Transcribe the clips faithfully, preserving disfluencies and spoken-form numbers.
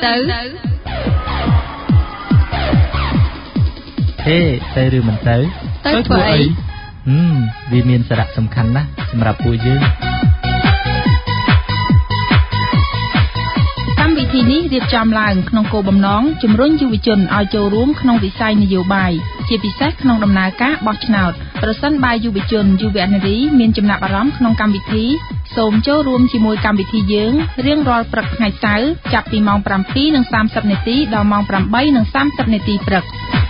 ទៅហេទៅឬមិនទៅទៅធ្វើអីហឹមវាមានសារៈសំខាន់ណាស់សម្រាប់ពួកយើងកម្មវិធីនេះរៀបចំឡើងក្នុងគោលបំណងជំរុញយុវជនឲ្យចូលរួមក្នុងវិស័យនយោបាយជាពិសេសក្នុងដំណើរការបោះឆ្នោតប្រសិនបើយុវជនយុវនារីមានចំណាប់អារម្មណ៍ក្នុងកម្មវិធីសូមចូលរួមជាមួយកម្មវិធីយើងរៀងរាល់ព្រឹកថ្ងៃសៅរ៍ចាប់ពីម៉ោង ប្រាំពីរនិងសាមសិប នាទីដល់ម៉ោង ប្រាំបីនិងសាមសិប នាទីព្រឹក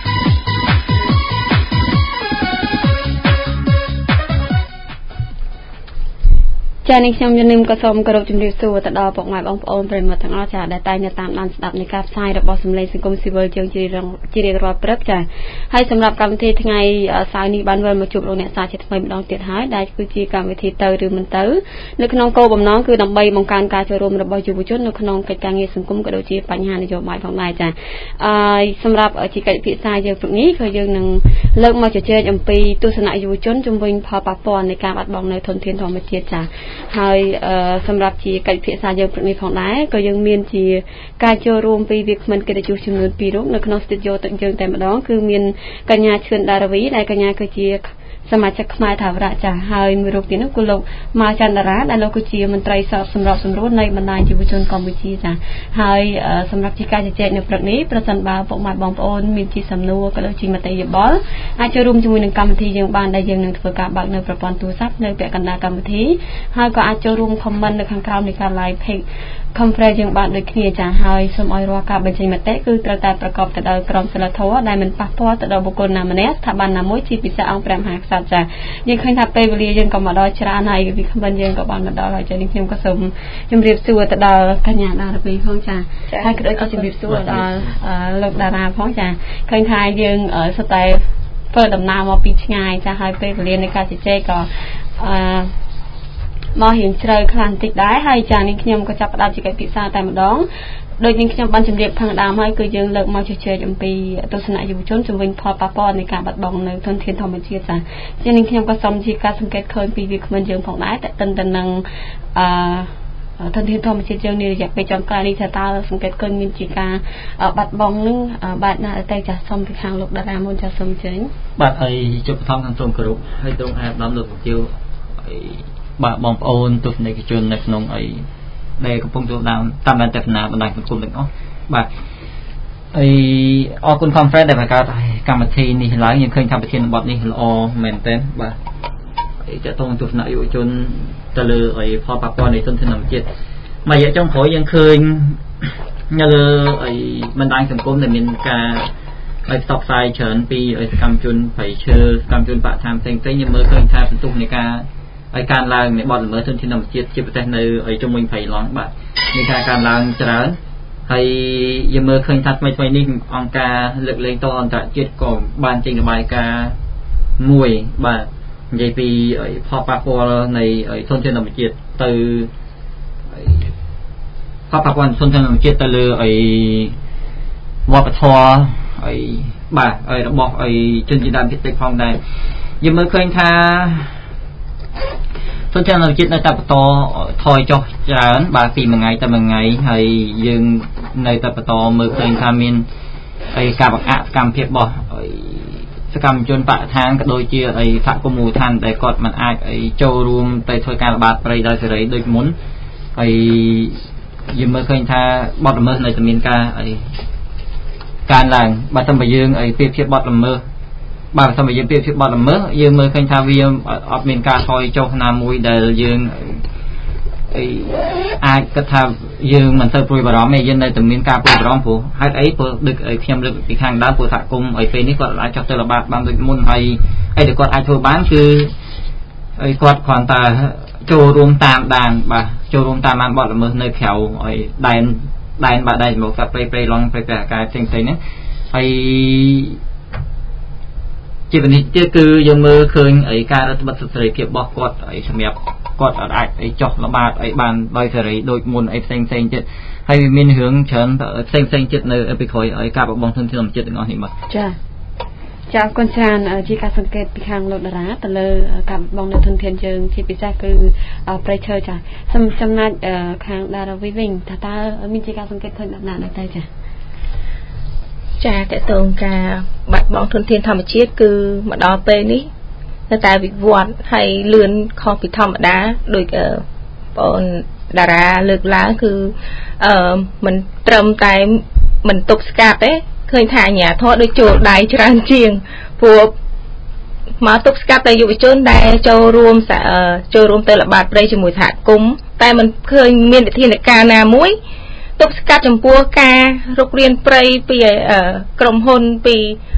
ចា៎នេះខ្ញុំជំនុំក៏សូមគោរពជំរាបសួរទៅដល់ពុកម៉ែបងប្អូនប្រិយមិត្តទាំងអស់ចា៎ដែលតែងតែតាមដានស្ដាប់នៃការផ្សាយរបស់សម្លេងសង្គមស៊ីវិលយើងជារៀងរាល់ព្រឹកចា៎ហើយសម្រាប់កម្មវិធីថ្ងៃសៅរ៍នេះបានវិលមកជួបលោកអ្នកសាជាថ្មីម្ដងទៀតហើយដែលគឺជាកម្មវិធីទៅឬមិនទៅនៅក្នុងគោលបំណងគឺដើម្បីបង្កើនការចូលរួមរបស់យុវជននៅក្នុងកិច្ចការងារសង្គមក៏ដូចជាបញ្ហានយោបាយផងដែរចា៎ហើយសម្រាប់ជាកិច្ចពិភាក្សាយើងព្រឹកនេះគឺយើងនឹងលើកមកជជែកអំពីទស្សនៈយុវជនជំវិញផលប៉ះពាល់នៃការបាត់បង់នៅធនធានធម្មជាតិចា៎ហើយសម្រាប់ជាកិច្ចពិភាក្សាយើងព្រឹកនេះផងដែរក៏យើងមានជាការចូលរួមពីវាគ្មិនកិត្តិយសចំនួនពីររូបនៅក្នុងស្ទូឌីយោទឹកយើងតែម្ដងគឺមានកញ្ញាឈឿនដារវីដែលកញ្ញាគឺជាសមាជិកខ្មែរថាវរៈចាស់ហើយមួយរូបទៀតនោះគឺលោកម៉ៅចន្ទរាដែលលោកគឺជាមន្ត្រីសពសម្របសម្រួលនៃបណ្ដាញយុវជនកម្ពុជាចាស់ហើយសម្រាប់ជាការជជែកនៅព្រឹកនេះប្រសិនបើពុកម៉ែបងប្អូនមានជាសំណួរក៏ដូចជាមតិយោបល់អាចចូលរួមជាមួយនឹងកម្មវិធីយើងបានដែលយើងនឹងធ្វើការបើកនៅប្រព័ន្ធទូរស័ព្ទនៅពាក់កណ្ដាលកម្មវិធីហើយក៏អាចចូលរួម comment នៅខាងក្រោមនៃការ live page conference យើងបានដូចគ្នាចាស់ហើយសូមឲ្យរាល់ការបញ្ចេញមតិគឺត្រូវតែប្រកបទៅដោយក្រមសីលធម៌ដែលមិនប៉ះពាល់ទៅដល់បុគ្គលណាម្នាក់ស្ថាប័នណាមួយជាពិសេសអង្គព្រះមហាក្សត្រចាយើងឃើញថាពេលវេលាយើងក៏មកដល់ច្រើនហើយវាខមមិនយើងក៏បានមកដល់ហើយចានេះខ្ញុំក៏សូមជម្រាបសួរទៅដល់កញ្ញាដារវីផងចាហើយក៏ដូចជាជម្រាបសួរដល់លោកតារាផងចាឃើញថាយើងសុទ្ធតែធ្វើដំណើរមកពីឆ្ងាយចាហើយពេលវេលានៃការជជែកក៏អឺមករៀងជ្រៅខ្លាំងតិចដែរហើយចានេះខ្ញុំក៏ចាប់ផ្ដើមជាកិច្ចពិភាក្សាតែម្ដងដូចនេះខ្ញុំបានជម្រាបខាងដើមហើយគឺយើងលើកមកជជែកអំពីទស្សនៈយុវជនជំវិញផលប៉ះពាល់នៃការបាត់បង់នៅធនធានធម្មជាតិចាជានេះខ្ញុំក៏សូមជាការសង្កេតឃើញពីវាគ្មិនយើងផងដែរតែតិនទៅនឹងអឺធនធានធម្មជាតិយើងនេះរយៈពេលចុងក្រោយនេះថាតើសង្កេតឃើញមានជាការបាត់បង់នឹងបែបណាតែចាសូមពីខាងលោកតារាមុនចាសូមចេញបាទហើយជប់បឋមខាងសូមគោរពហើយទ្រង់អាដាមលោកពជាបាទបងប្អូនទស្សនិកជននៅក្នុងអីដែលកំពុងចូលតាមតាមបណ្ដាបណ្ដាបណ្ដាសង្គមទាំងអស់បាទអីអរគុណ conference ដែលបង្កើតកម្មវិធីនេះឡើងយើងឃើញថាប្រធានបទនេះល្អមែនទែនបាទអីតើតងទស្សនៈយុវជនទៅលើអីផលប៉ះពាល់នៃធនធានធម្មជាតិមួយរយៈចុងក្រោយយើងឃើញនៅលើអីបណ្ដាញសង្គមដែលមានការឲ្យផ្សព្វផ្សាយច្រើនពីសកម្មជនប្រៃឈើសកម្មជនបរិស្ថានផ្សេងៗយើងមើលឃើញថាសន្ទុះនៃការឲ្យការឡើងនៃបទល្មើសធនធានធម្មជាតិជាប្រទេសនៅជុំវិញព្រៃឡង់បាទមានការកើនឡើងច្រើនហើយយើងមើលឃើញថាថ្មីថ្មីនេះអង្គការលើកលែងតអន្តរជាតិក៏បានចេញរបាយការណ៍មួយបាទនិយាយពីផលប៉ះពាល់នៃធនធានធម្មជាតិទៅផលប៉ះពាល់ធនធានធម្មជាតិទៅលើអីវប្បធម៌អីបាទអីរបស់អីជនជាតិដើមភាគតិចផងដែរយើងមើលឃើញថាធនធានធម្មជាតិនៅតែបន្តថយចុះច្រើនបាទពីមួយថ្ងៃទៅមួយថ្ងៃហើយយើងនៅតែបន្តមើលឃើញថាមានអីការបង្អាក់សកម្មភាពរបស់សកម្មជនបរិស្ថានក៏ដូចជាអីសហគមន៍មូលដ្ឋានដែលគាត់មិនអាចអីចូលរួមទៅធ្វើការល្បាតព្រៃដោយសេរីដូចមុនហើយយើងមើលឃើញថាបទល្មើសនៅតែមានការអីកើនឡើងបើសិនបើយើងអីពីភាពបទល្មើសបាទបើសិនបើយើងពីភាពបទល្មើសយើងមើលឃើញថាវាអត់មានការថយចុះណាមួយដែលយើងអីអាចគិតថាយើងមិនទៅព្រួយបារម្ភទេយើងនៅតែមានការព្រួយបារម្ភព្រោះហេតុអីព្រោះដូចខ្ញុំលើកពីខាងដើមព្រោះសហគមន៍អីពេលនេះគាត់អាចចុះទៅល្បាតបានដូចមុនហើយអីដែលគាត់អាចធ្វើបានគឺអីគាត់គ្រាន់តែចូលរួមតាមដានបាទចូលរួមតាមដានបទល្មើសនៅក្រៅអីដែនដែនបាទដែនមកកាត់ព្រៃព្រៃឡង់ព្រៃប្រកាយផ្សេងៗហ្នឹងហើយជាវិនិច្ឆ័យគឺយើងមើលឃើញអីការរដ្ឋបတ်សិទ្ធិសេរីភាពរបស់គាត់អីសម្រាប់គាត់អាចអីចុះល្បាតអីបានដោយសេរីដូចមុនអីផ្សេងផ្សេងទៀតហើយវាមានរឿងច្រើនផ្សេងផ្សេងទៀតនៅពីក្រោយអីការបបងធនធានធម្មជាតិទាំងអស់នេះបាទចាចាកូនច្រើនជាការសង្កេតពីខាងលោកតារាទៅលើការបងនៅធនធានយើងជាពិសេសគឺប្រៃឈើចាសំចំណែកខាងតារាវីវិញថាតើមានជាការសង្កេតឃើញแบบណាដែរទេចាចាតើតើការបាត់បង់ធនធានធម្មជាតិគឺមកដល់ពេលនេះនៅតែវិវត្តហើយលឿនខុសពីធម្មតាដោយបងតារាលើកឡើងគឺអឺមិនត្រឹមតែមិនទប់ស្កាត់ទេឃើញថាអាជ្ញាធរដូចចូលដៃច្រើនជាងព្រោះមកទប់ស្កាត់តែយុវជនដែលចូលរួមចូលរួមទៅល្បាតព្រៃជាមួយសហគមន៍តែមិនឃើញមានវិធានការណាមួយទប់ស្កាត់ចំពោះការរុករានព្រៃពីក្រុមហ៊ុនពី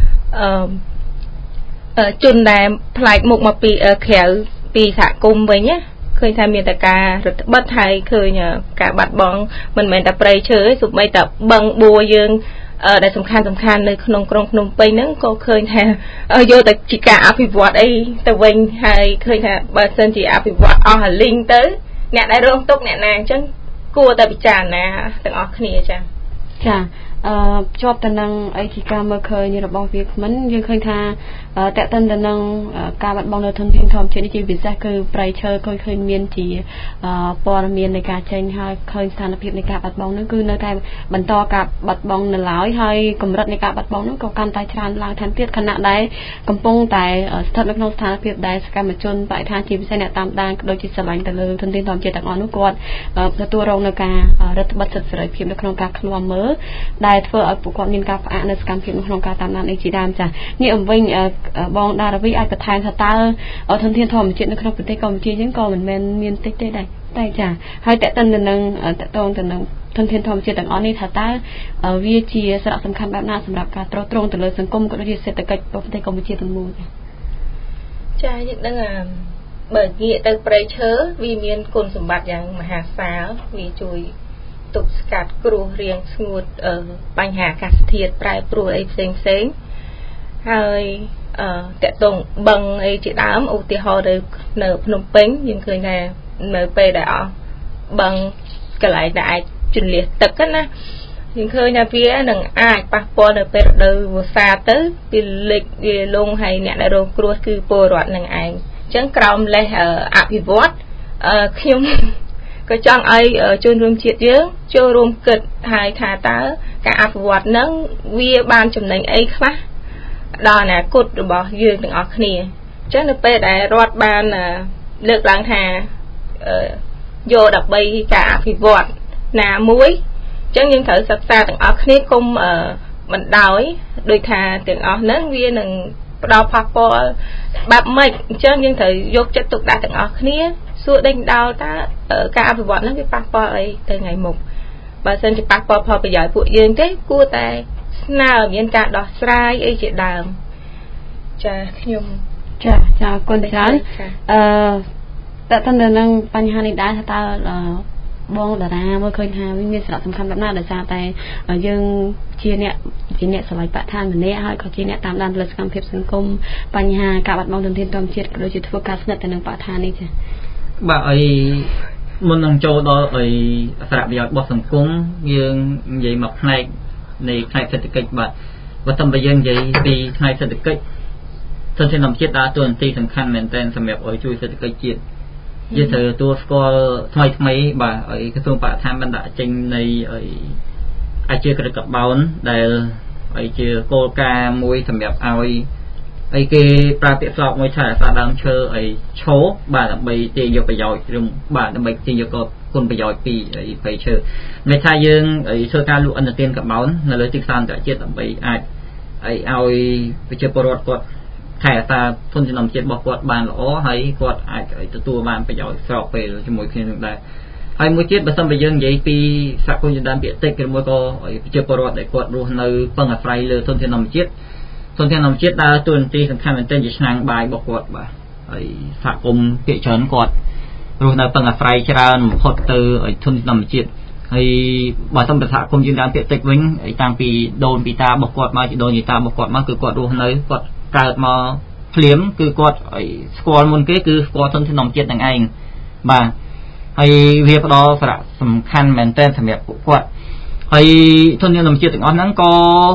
ជនដែលផ្លាច់មុខមកពីក្រៅពីសហគមន៍វិញណាឃើញថាមានតែការរដ្ឋបិទហើយឃើញការបាត់បង់មិនមែនតែព្រៃឈើទេសូម្បីតែបឹងបួយើងដែលសំខាន់សំខាន់នៅក្នុងក្រុងភ្នំពេញហ្នឹងក៏ឃើញថាយកតែជាការអភិវឌ្ឍអីទៅវិញហើយឃើញថាបើសិនជាអភិវឌ្ឍអស់អាលីងទៅអ្នកដែលរងទុក្ខអ្នកណាអញ្ចឹងគួរតែពិចារណាទាំងអស់គ្នាចា៎ចាអឺជាប់ទៅនឹងអីជាការមើលឃើញរបស់វាគ្មិនយើងឃើញថាតេតិនទៅនឹងការបាត់បង់នៅធនធានធម្មជាតិនេះជាពិសេសគឺប្រៃឈើឃើញឃើញមានជាព័ត៌មាននៃការចេញហើយឃើញស្ថានភាពនៃការបាត់បង់នោះគឺនៅតែបន្តការបាត់បង់នៅឡើយហើយកម្រិតនៃការបាត់បង់នោះក៏កាន់តែច្រើនឡើងថែមទៀតខណៈដែលកំពុងតែស្ថិតនៅក្នុងស្ថានភាពដែលសកម្មជនបរិស្ថានជាពិសេសអ្នកតាមដានដូចជាស្រឡាញ់ទៅលើធនធានធម្មជាតិទាំងអស់នោះគាត់ទទួលរងនៅការរដ្ឋបិទសិទ្ធិសេរីភាពនៅក្នុងការឃ្លាំមើលដែលធ្វើឲ្យពួកគាត់មានការផ្អាកនៅសកម្មភាពក្នុងការតាមដានអីជាដើមចា៎នេះអំវិញបងដារាវីអាចបន្ថែមថាតើធនធានធម្មជាតិនៅក្នុងប្រទេសកម្ពុជាយើងក៏មិនមែនមានតិចទេដែរតែចា៎ហើយតេតិនទៅនឹងតកតងទៅនឹងធនធានធម្មជាតិទាំងអស់នេះថាតើវាជាសារៈសំខាន់បែបណាសម្រាប់ការទ្រទ្រង់ទៅលើសង្គមក៏ដូចជាសេដ្ឋកិច្ចប្រទេសកម្ពុជាទាំងមូលចា៎យើងដឹងបើងាកទៅព្រៃឈើវាមានគុណសម្បត្តិយ៉ាងមហាសាលវាជួយទប់ស្កាត់គ្រោះរាំងស្ងួតបញ្ហាអាកាសធាតុប្រែប្រួលអីផ្សេងផ្សេងហើយតកតងបឹងអីជាដើមឧទាហរណ៍ទៅនៅភ្នំពេញយើងឃើញថានៅពេលដែលអស់បឹងកន្លែងដែលអាចជន្លៀសទឹកណាយើងឃើញថាវានឹងអាចប៉ះពាល់នៅពេលរដូវវស្សាទៅវាលិចវាលងហើយអ្នកដែលរងគ្រោះគឺពលរដ្ឋនឹងឯងអញ្ចឹងក្រោមលេសអភិវឌ្ឍខ្ញុំក៏ចង់ឲ្យជនរួមជាតិយើងចូលរួមគិតហើយថាតើការអភិវឌ្ឍហ្នឹងវាបានចំណេញអីខ្លះដល់អនាគតរបស់យើងទាំងអស់គ្នាអញ្ចឹងនៅពេលដែលរដ្ឋបានលើកឡើងថាយកដើម្បីការអភិវឌ្ឍណាមួយអញ្ចឹងយើងត្រូវសិក្សាទាំងអស់គ្នាគុំមិនដោយដោយថាទាំងអស់ហ្នឹងវានឹងផ្ដល់ផលប៉ះបែបម៉េចអញ្ចឹងយើងត្រូវយកចិត្តទុកដាក់ទាំងអស់គ្នាសួរដេញដោលតើការអភិវឌ្ឍហ្នឹងវាប៉ះពាល់អីទៅថ្ងៃមុខបើសិនជាប៉ះពាល់ផលប្រយោជន៍ពួកយើងទេគួរតែស្នើមានការដោះស្រាយអីជាដើមចាខ្ញុំចាចាគុណច្រើនអឺតើតើនឹងបញ្ហានេះដែរថាតើបងតារាមើលឃើញថាវាមានសារៈសំខាន់បែបណាដោយសារតែយើងជាអ្នកជាអ្នកស្រឡាញ់បរិស្ថានម្នាក់ហើយក៏ជាអ្នកតាមដានលើសកម្មភាពសង្គមបញ្ហាការបាត់បង់ធនធានធម្មជាតិក៏ដូចជាធ្វើការស្និទ្ធទៅនឹងបរិស្ថាននេះចាបាទអីមុននឹងចូលដល់អីសារៈប្រយោជន៍របស់សង្គមយើងនិយាយមកផ្នែកនៃផ្នែកសេដ្ឋកិច្ចបាទបើតាមបើយើងនិយាយពីផ្នែកសេដ្ឋកិច្ចធនធានធម្មជាតិដើរតួនាទីសំខាន់មែនទែនសម្រាប់ឲ្យជួយសេដ្ឋកិច្ចជាតិយើងត្រូវទទួលស្គាល់ថ្មីថ្មីបាទឲ្យក្រសួងបរិស្ថានបានដាក់ចេញនៃឲ្យអាចជាក្រឹតកបោនដែលឲ្យជាគោលការណ៍មួយសម្រាប់ឲ្យអីគេប្រើពាក្យស្លោកមួយថាអាសាដើមឈើអីឈោបាទដើម្បីទាញយកប្រយោជន៍ឬបាទដើម្បីទាញយកគុណប្រយោជន៍ពីអីព្រៃឈើមិនថាយើងអីធ្វើការលក់ឥណទានកបោននៅលើទីផ្សារអន្តរជាតិដើម្បីអាចអីឲ្យប្រជាពលរដ្ឋគាត់ថែរក្សាធនធានធម្មជាតិរបស់គាត់បានល្អហើយគាត់អាចទទួលបានប្រយោជន៍ស្របពេលជាមួយគ្នានឹងដែរហើយមួយទៀតបើសិនបើយើងនិយាយពីសហគមន៍ជនដើមភាគតិចឬមួយក៏ប្រជាពលរដ្ឋដែលគាត់រស់នៅពឹងអាស្រ័យលើធនធានធម្មជាតិធនធានធម្មជាតិដើរតួនាទីសំខាន់មែនទែនជាឆ្នាំងបាយរបស់គាត់បាទហើយសហគមន៍ភាគច្រើនគាត់រស់នៅពឹងអាស្រ័យច្រើនបំផុតទៅធនធានធម្មជាតិហើយបើសិនបើសហគមន៍ជនដើមភាគតិចវិញតាំងពីដូនពីតារបស់គាត់មកជីដូនជីតារបស់គាត់មកគឺគាត់រស់នៅគាត់កើតមកភ្លាមគឺគាត់ស្គាល់មុនគេគឺស្គាល់ធនធានធម្មជាតិនឹងឯងបាទហើយវាផ្ដល់សារៈសំខាន់មែនទែនសម្រាប់ពួកគាត់ហើយធនធានធម្មជាតិទាំងអស់ហ្នឹងក៏ព្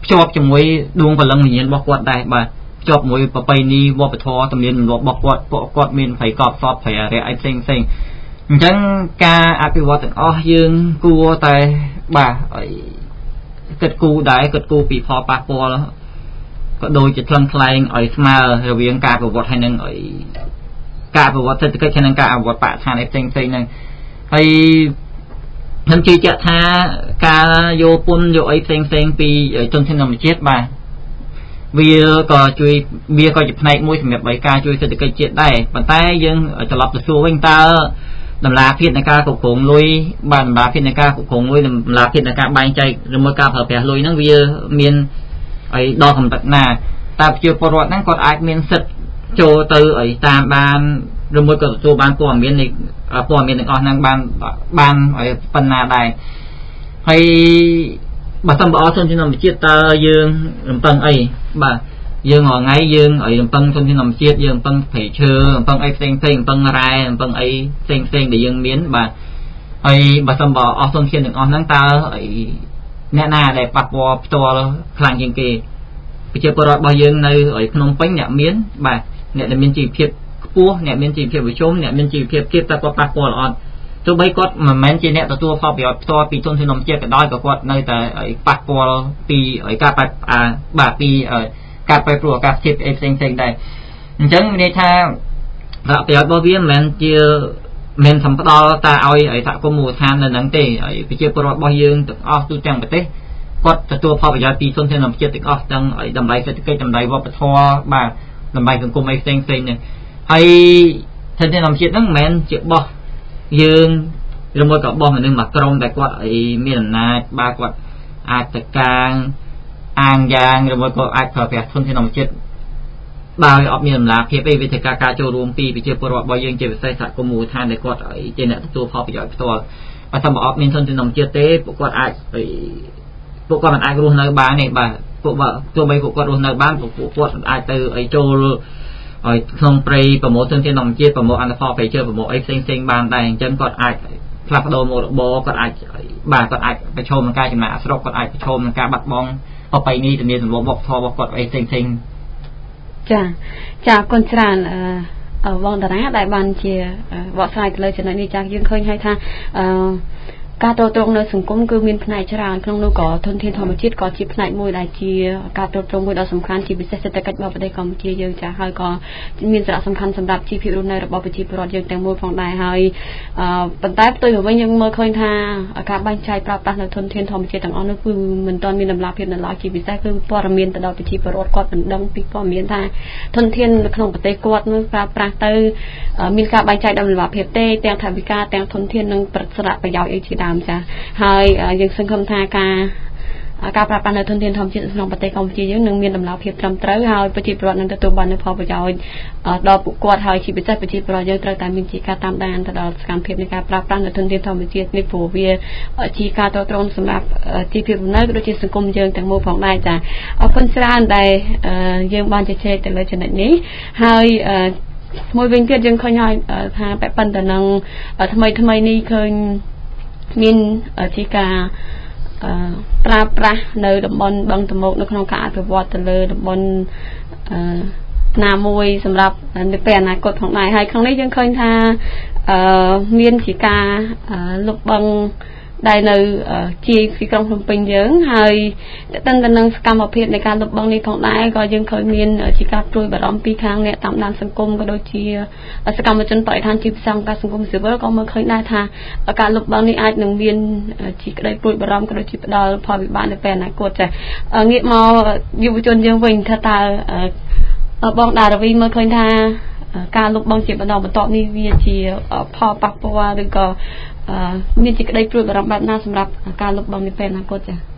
ជាប់ជាមួយដួងព្រលឹងវិញ្ញាណរបស់គាត់ដែរបាទជាប់មួយប្រពៃណីវប្បធម៌ទំនៀមទម្លាប់របស់គាត់ពួកគាត់មានភ័យកប់សពភ័យអរិយអីផ្សេងផ្សេងអញ្ចឹងការអភិវឌ្ឍទាំងអស់យើងគួរតែបាទគិតគូរដែរគិតគូរពីផលប៉ះពាល់ក៏ដូចជាថ្លឹងថ្លែងឲ្យស្មើរវាងការប្រវត្តិហើយនឹងឲ្យការប្រវត្តិសេដ្ឋកិច្ចហើយនឹងការអភិវឌ្ឍបរិស្ថានអីផ្សេងផ្សេងហ្នឹងហើយខ្ញុំជឿជាក់ថាការយកពន្ធយកអីផ្សេងផ្សេងពីជនធានធម្មជាតិបាទវាក៏ជួយវាក៏ជាផ្នែកមួយសម្រាប់ឲ្យការជួយសេដ្ឋកិច្ចជាតិដែរប៉ុន្តែយើងត្រឡប់ទៅសួរវិញតើតម្លាភាពនៃការគ្រប់គ្រងលុយបាទតម្លាភាពនៃការគ្រប់គ្រងលុយតម្លាភាពនៃការបែងចែកឬមួយការប្រើប្រាស់លុយហ្នឹងវាមានឲ្យដល់កម្រិតណាតើប្រជាពលរដ្ឋហ្នឹងគាត់អាចមានសិទ្ធិចូលទៅឲ្យតាមដានឬមួយក៏ទទួលបានព័ត៌មាននៃព័ត៌មានទាំងអស់ហ្នឹងបានបានឲ្យប៉ុណ្ណាដែរហើយបើសិនបើអត់ជនជាតិធម្មជាតិតើយើងរំពឹងអីបាទយើងរាល់ថ្ងៃយើងឲ្យរំពឹងជនជាតិធម្មជាតិយើងរំពឹងព្រៃឈើរំពឹងអីផ្សេងផ្សេងរំពឹងរ៉ែរំពឹងអីផ្សេងផ្សេងដែលយើងមានបាទហើយបើសិនបើអស់ជនជាតិទាំងអស់ហ្នឹងតើអ្នកណាដែលប៉ះពាល់ផ្ទាល់ខ្លាំងជាងគេប្រជាពលរដ្ឋរបស់យើងនៅឯភ្នំពេញអ្នកមានបាទអ្នកដែលមានជីវភាពខ្ពស់អ្នកមានជីវភាពវិជុំអ្នកមានជីវភាពទាបតែគាត់ប៉ះពាល់អត់ទោះបីគាត់មិនមែនជាអ្នកទទួលផលប្រយោជន៍ផ្ទាល់ពីទុនធានធម្មជាតិក៏ដោយក៏គាត់នៅតែប៉ះពាល់ពីការបែបបាទពីការបែបព្រោះអាកាសធាតុផ្សេងផ្សេងដែរអញ្ចឹងមានន័យថាប្រយោជន៍របស់វាមិនមែនជាមិនសំផ្ដល់តែឲ្យសហគមន៍មូលដ្ឋាននៅនឹងទេហើយប្រជាពលរដ្ឋរបស់យើងទាំងអស់ទូទាំងប្រទេសគាត់ទទួលផលប្រយោជន៍ពីទុនធានធម្មជាតិទាំងអស់ទាំងតម្លៃសេដ្ឋកិច្ចតម្លៃវប្បធម៌បាទតម្លៃសង្គមអីផ្សេងផ្សេងនេះហើយទុនធានធម្មជាតិហ្នឹងមិនមែនជាបោះយើងឬមួយក៏បោះមនុស្សមួយក្រុមតែគាត់អីមានអំណាចបាទគាត់អាចទៅកាងអាងយ៉ាងឬមួយក៏អាចប្រើប្រាស់ទុនធានធម្មជាតិបើអត់មានតម្លាភាពទេវាត្រូវការការចូលរួមពីប្រជាពលរដ្ឋរបស់យើងជាពិសេសសហគមន៍មូលដ្ឋានដែលគាត់ជាអ្នកទទួលផលប្រយោជន៍ផ្ទាល់បើតែបើអត់មានទុនធានធម្មជាតិទេពួកគាត់អាចពួកគាត់មិនអាចរស់នៅបានទេបាទពួកបើទោះបីពួកគាត់រស់នៅបានពួកគាត់អាចទៅឲ្យចូលឲ្យក្នុងព្រៃប្រមូលទុនធានធម្មជាតិប្រមូលអនុផលព្រៃឈើប្រមូលអីផ្សេងផ្សេងបានដែរអញ្ចឹងគាត់អាចផ្លាស់ប្ដូរមុខរបរគាត់អាចបាទគាត់អាចប្រឈមនឹងការចំណាកស្រុកគាត់អាចប្រឈមនឹងការបាត់បង់ប្រពៃណីទំនៀមទម្លាប់វប្បធម៌របស់គាត់អីផ្សេងផ្សេងចាចាអរគុណច្រើនអឺវងតារាដែលបានជាបកស្រាយទៅលើចំណុចនេះចាយើងឃើញហើយថាអឺការតត្រងនៅសង្គមគឺមានផ្នែកច្រើនក្នុងនោះក៏ធនធានធម្មជាតិក៏ជាផ្នែកមួយដែលជាការតត្រងមួយដ៏សំខាន់ជាពិសេសសេដ្ឋកិច្ចរបស់ប្រទេសកម្ពុជាយើងចាហើយក៏មានសារៈសំខាន់សម្រាប់ជីវភាពរស់នៅរបស់ប្រជាពលរដ្ឋយើងទាំងមូលផងដែរហើយអឺប៉ុន្តែផ្ទុយទៅវិញយើងមើលឃើញថាការបែងចែកប្រើប្រាស់នៅធនធានធម្មជាតិទាំងអស់នោះគឺមិនទាន់មានតម្លាភាពនៅឡើយជាពិសេសគឺព័ត៌មានទៅដល់ប្រជាពលរដ្ឋគាត់មិនដឹងពីព័ត៌មានថាធនធាននៅក្នុងប្រទេសគាត់នោះប្រើប្រាស់ទៅមានការបែងចែកតម្លាភាពទេទាំងថវិកាទាំងធនធាននិងប្រសិទ្ធប្រយោជន៍អីជាដើមចាហើយយើងសង្ឃឹមថាការការប្រើប្រាស់នៅធនធានធម្មជាតិក្នុងប្រទេសកម្ពុជាយើងនឹងមានតម្លាភាពត្រឹមត្រូវហើយប្រជាពលរដ្ឋនឹងទទួលបាននូវផលប្រយោជន៍ដល់ពួកគាត់ហើយជាពិសេសប្រជាពលរដ្ឋយើងត្រូវតែមានជាការតាមដានទៅដល់សកម្មភាពនៃការប្រើប្រាស់នៅធនធានធម្មជាតិនេះព្រោះវាជាការតត្រងសម្រាប់ជីវភាពរស់នៅក៏ដូចជាសង្គមយើងទាំងមូលផងដែរចាអរគុណច្រើនដែលយើងបានជជែកទៅលើចំណុចនេះហើយមួយវិញទៀតយើងឃើញហើយថាពាក់ព័ន្ធទៅនឹងថ្មីថ្មីនេះឃើញមានជាការប្រើប្រាស់នៅតំបន់បឹងតមោកនៅក្នុងការអភិវឌ្ឍទៅលើតំបន់ណាមួយសម្រាប់នៅពេលអនាគតផងដែរហើយក្នុងនេះយើងឃើញថាមានជាការលុបបឹងដែលនៅជាទីក្រុងភ្នំពេញយើងហើយតើតើនឹងសកម្មភាពនៃការលុបបឹងនេះផងដែរក៏យើងឃើញមានជាការព្រួយបារម្ភពីខាងអ្នកតាមដានសង្គមក៏ដូចជាសកម្មជនបរិស្ថានជាផ្សងការសង្គមស៊ីវិលក៏មើលឃើញដែរថាការលុបបឹងនេះអាចនឹងមានជាក្តីព្រួយបារម្ភក៏ដូចជាផ្ដល់ផលវិបាកនៅពេលអនាគតចា៎ងាកមកយុវជនយើងវិញថាតើបងដារវីមើលឃើញថាការលុបបឹងជាបន្តបន្ទាប់នេះវាជាផលប៉ះពាល់ឬក៏មានជាក្តីព្រួយបារម្ភបែបណាសម្រាប់ការលុបបឹងនេះពេលអនាគតចា៎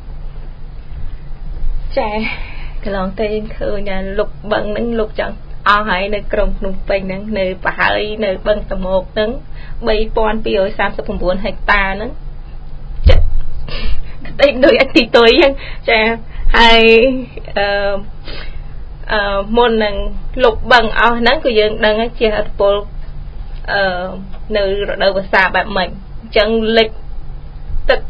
ចាកន្លងទៅយើងឃើញថាលុបបឹងហ្នឹងលុបចង់អស់ហើយនៅក្រុងភ្នំពេញហ្នឹងនៅប្រហើយនៅបឹងតមោកហ្នឹងបីពាន់ពីររយសាមសិប៩ហិកតាហ្នឹងចិត្តក្តីដូចអតិទុយហ្នឹងចាហើយអឺអឺមុននឹងលុបបឹងអស់ហ្នឹងគឺយើងដឹងជាអត្តពលអឺនៅរដូវវស្សាបែបម៉េចអញ្ចឹងលិចទឹក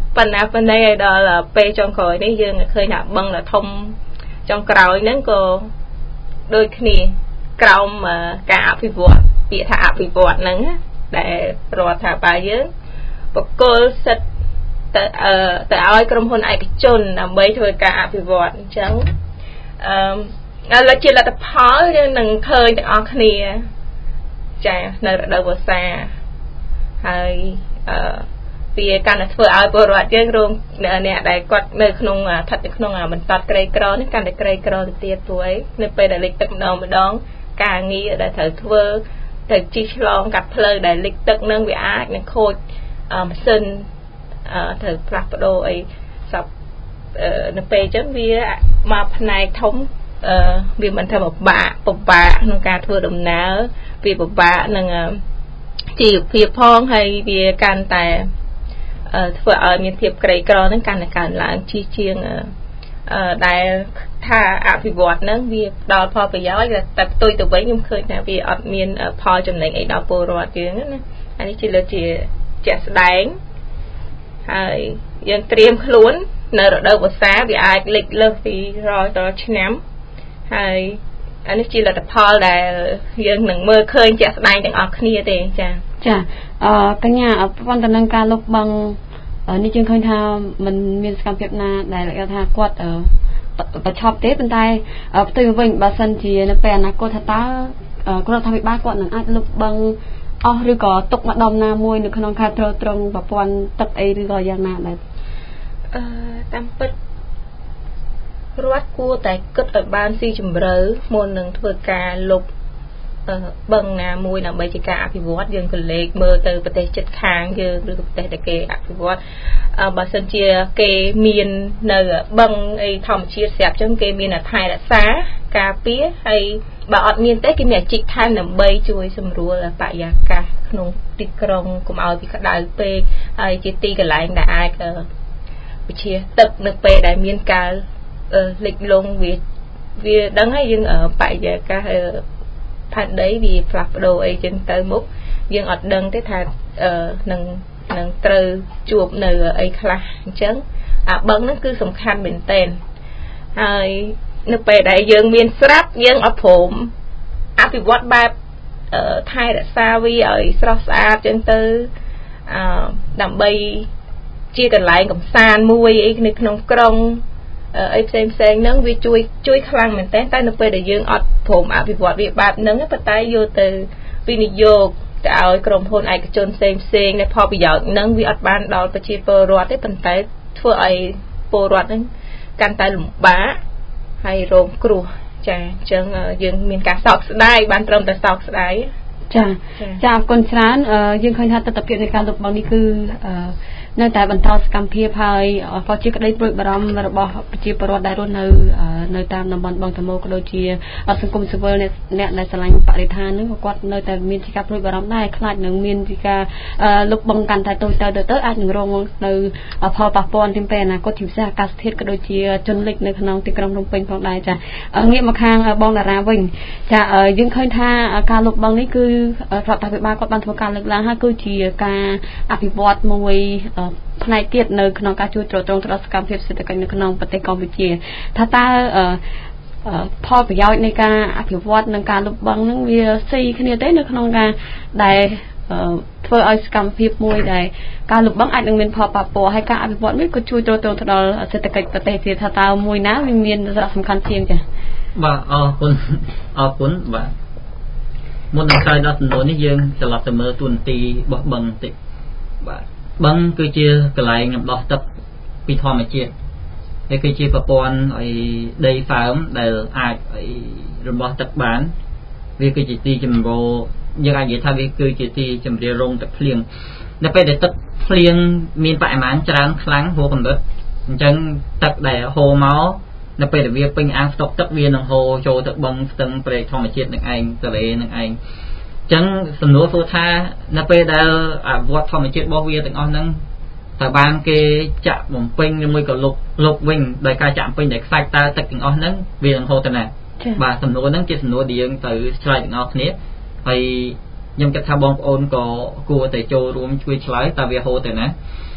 ប៉ុន្តែប៉ុន្តែដល់ពេលចុងក្រោយនេះយើងឃើញថាបឹងធំចុងក្រោយហ្នឹងក៏ដូចគ្នាក្រោមការអភិវឌ្ឍពាក្យថាអភិវឌ្ឍហ្នឹងដែលរដ្ឋាភិបាលយើងបកគលសិទ្ធិទៅទៅឲ្យក្រុមហ៊ុនឯកជនដើម្បីធ្វើការអភិវឌ្ឍអញ្ចឹងអឺឥឡូវជាលទ្ធផលយើងនឹងឃើញទាំងអស់គ្នាចានៅរដូវវស្សាហើយអឺវាកាន់តែធ្វើឲ្យពលរដ្ឋយើងរងអ្នកដែលគាត់នៅក្នុងស្ថិតនៅក្នុងបន្តក្រីក្រនេះកាន់តែក្រីក្រទៅទៀតព្រោះអីនៅពេលដែលលិចទឹកម្ដងម្ដងការងារដែលត្រូវធ្វើទៅជិះឆ្លងកាត់ផ្លូវដែលលិចទឹកនឹងវាអាចនឹងខូចម៉ាស៊ីនត្រូវផ្លាស់ប្ដូរអីសពនៅពេលអញ្ចឹងវាមកផ្នែកធំវាមិនថាពិបាកពិបាកក្នុងការធ្វើដំណើរវាពិបាកនឹងជីវភាពផងហើយវាកាន់តែធ្វើឲ្យមានភាពក្រីក្រហ្នឹងកាន់តែកើនឡើងជាជាងដែលថាអភិវឌ្ឍហ្នឹងវាផ្ដល់ផលប្រយោជន៍តែផ្ទុយទៅវិញខ្ញុំឃើញថាវាអត់មានផលចំណេញអីដល់ពលរដ្ឋយើងណាអានេះជាលើកជាជាក់ស្ដែងហើយយើងត្រៀមខ្លួននៅរដូវវស្សាវាអាចលិចលើសពីរាល់រាល់ឆ្នាំហើយអានេះជាលទ្ធផលដែលយើងនឹងមើលឃើញជាក់ស្ដែងទាំងអស់គ្នាទេចាចាអឺកញ្ញាប៉ុន្តែនឹងការលុបបង្នេះយើងឃើញថាมันមានសកម្មភាពណាដែលគេថាគាត់ប្រឆប់ទេប៉ុន្តែផ្ទុយវិញបើសិនជានៅពេលអនាគតថាតើរដ្ឋាភិបាលគាត់នឹងអាចលុបបង្អស់ឬក៏ទុកម្ដុំណាមួយនៅក្នុងខេត្តត្រត្រង់ប្រព័ន្ធទឹកអីឬក៏យ៉ាងណាដែរអឺតាមពិតរដ្ឋគួរតែគិតឲ្យបានស៊ីជម្រៅមុននឹងធ្វើការលុបបឹងណាមួយដើម្បីជាការអភិវឌ្ឍយើងក៏លេខមើលទៅប្រទេសជិតខាងយើងឬក៏ប្រទេសដែលគេអភិវឌ្ឍបើសិនជាគេមាននៅបឹងអីធម្មជាតិស្រាប់ចឹងគេមានថែរក្សាការពារហើយបើអត់មានទេគេមានអាជីពថែមដើម្បីជួយសម្រួលបរិយាកាសក្នុងទីក្រុងកុំឲ្យវាក្តៅពេកហើយជាទីកន្លែងដែលអាចវិជាទឹកនៅពេលដែលមានការលិចលង់វាវាដឹងហើយយើងបរិយាកាសផែនដីវាផ្លាស់ប្ដូរអីចឹងទៅមុខយើងអត់ដឹងទេថានឹងនឹងត្រូវជួបនៅអីខ្លះអញ្ចឹងអាបឹងហ្នឹងគឺសំខាន់មែនទែនហើយនៅពេលដែលយើងមានស្រាប់យើងអត់ព្រមអភិវឌ្ឍបែបថែរក្សាវាឲ្យស្រស់ស្អាតចឹងទៅអឺដើម្បីជាកន្លែងកំសាន្តមួយអីនៅក្នុងក្រុងអីផ្សេងផ្សេងហ្នឹងវាជួយជួយខ្លាំងមែនតើតែនៅពេលដែលយើងអត់ព្រមអភិវឌ្ឍវាបែបហ្នឹងប៉ុន្តែយកទៅវិនិយោគទៅឲ្យក្រុមហ៊ុនឯកជនផ្សេងផ្សេងនៃផលប្រយោជន៍ហ្នឹងវាអត់បានដល់ប្រជាពលរដ្ឋទេប៉ុន្តែធ្វើឲ្យពលរដ្ឋហ្នឹងកាន់តែលំបាកហើយរងគ្រោះចាអញ្ចឹងយើងមានការសោកស្ដាយបានត្រឹមតែសោកស្ដាយចាចាអរគុណច្រើនយើងឃើញថាទស្សនវិជ្ជានៃការលុបបង្នេះគឺនៅតែបន្តសកម្មភាពហើយក៏ជាក្តីព្រួយបារម្ភរបស់ប្រជាពលរដ្ឋដែលរស់នៅនៅតាមតំបន់បឹងតមោក៏ដូចជាសង្គមស៊ីវិលអ្នកដែលឆ្លាញ់បរិស្ថាននឹងគាត់នៅតែមានជាការព្រួយបារម្ភដែរខ្លាចនឹងមានជាការលុបបង្កាន់តែតូចទៅទៅអាចនឹងរងនៅផលប៉ះពាល់ទាំងពេលអនាគតជាពិសេសអាកាសធាតុក៏ដូចជាជនលិចនៅក្នុងទីក្រុងភ្នំពេញផងដែរចាងាកមកខាងបងតារាវិញចាយើងឃើញថាការលុបបង្នេះគឺរដ្ឋាភិបាលគាត់បានធ្វើការលើកឡើងហើយគឺជាការអភិវឌ្ឍមួយផ្នែកទៀតនៅក្នុងការជួយទ្រទ្រង់ទៅដល់សកម្មភាពសេដ្ឋកិច្ចនៅក្នុងប្រទេសកម្ពុជាថាតើផលប្រយោជន៍នៃការអភិវឌ្ឍនិងការលុបបង្នឹងវាស៊ីគ្នាទេនៅក្នុងការដែលធ្វើឲ្យសកម្មភាពមួយដែលការលុបបង្អាចនឹងមានផលប៉ះពាល់ហើយការអភិវឌ្ឍនេះក៏ជួយទ្រទ្រង់ទៅដល់សេដ្ឋកិច្ចប្រទេសទៀតថាតើមួយណាវាមានសារៈសំខាន់ជាងចា៎បាទអរគុណអរគុណបាទមុននឹងឆ្លើយដល់សំណួរនេះយើងត្រឡប់ទៅមើលទូនទីរបស់បឹងបន្តិចបាទបឹងគឺជាកន្លែងរំដោះទឹកពីធម្មជាតិវាគឺជាប្រព័ន្ធអីដីហ្វើមដែលអាចអីរំដោះទឹកបានវាគឺជាទីចម្រោះយើងអាចនិយាយថាវាគឺជាទីចម្រាវរងទឹកភ្លៀងនៅពេលដែលទឹកភ្លៀងមានបរិមាណច្រើនខ្លាំងហួសកម្រិតអញ្ចឹងទឹកដែលហូរមកនៅពេលដែលវាពេញអាងស្តុកទឹកវានឹងហូរចូលទៅបឹងស្ទឹងព្រែកធម្មជាតិនឹងឯងទន្លេនឹងឯងចឹងសំណួរសួរថានៅពេលដែលអភិវឌ្ឍធម្មជាតិរបស់វាទាំងអស់ហ្នឹងតើបានគេចាក់បំពេញឬមួយក៏លុបលុបវិញដោយការចាក់បំពេញដែលខ្សាច់តើទឹកទាំងអស់ហ្នឹងវានឹងហូរទៅណាបាទសំណួរហ្នឹងជាសំណួរដែលយើងទៅឆ្លើយទាំងអស់គ្នាហើយខ្ញុំគិតថាបងប្អូនក៏គួរតែចូលរួមជួយឆ្លើយតើវាហូរទៅណា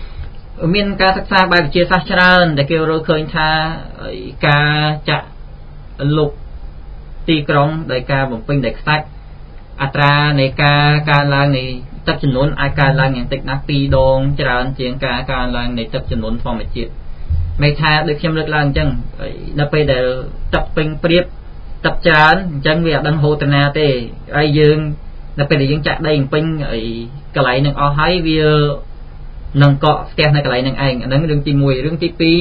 មានការសិក្សាបែបវិទ្យាសាស្ត្រច្រើនដែលគេរកឃើញថាការចាក់លុបទីក្រុងដោយការបំពេញដោយខ្សាច់អត្រានៃការកើនឡើងនៃទឹកចំនួនអាចកើនឡើងយ៉ាងតិចណាស់ពីរដងច្រើនជាងការកើនឡើងនៃទឹកចំនួនធម្មជាតិមិនថាដូចខ្ញុំលើកឡើងអញ្ចឹងនៅពេលដែលទឹកពេញព្រៀបទឹកច្រើនអញ្ចឹងវាអត់ដឹងហូរទៅណាទេហើយយើងនៅពេលដែលយើងចាក់ដីពេញអីកន្លែងនឹងអស់ហើយវានឹងកក់ផ្ទះនៅកន្លែងនឹងឯងអាហ្នឹងរឿងទីមួយរឿងទីពីរ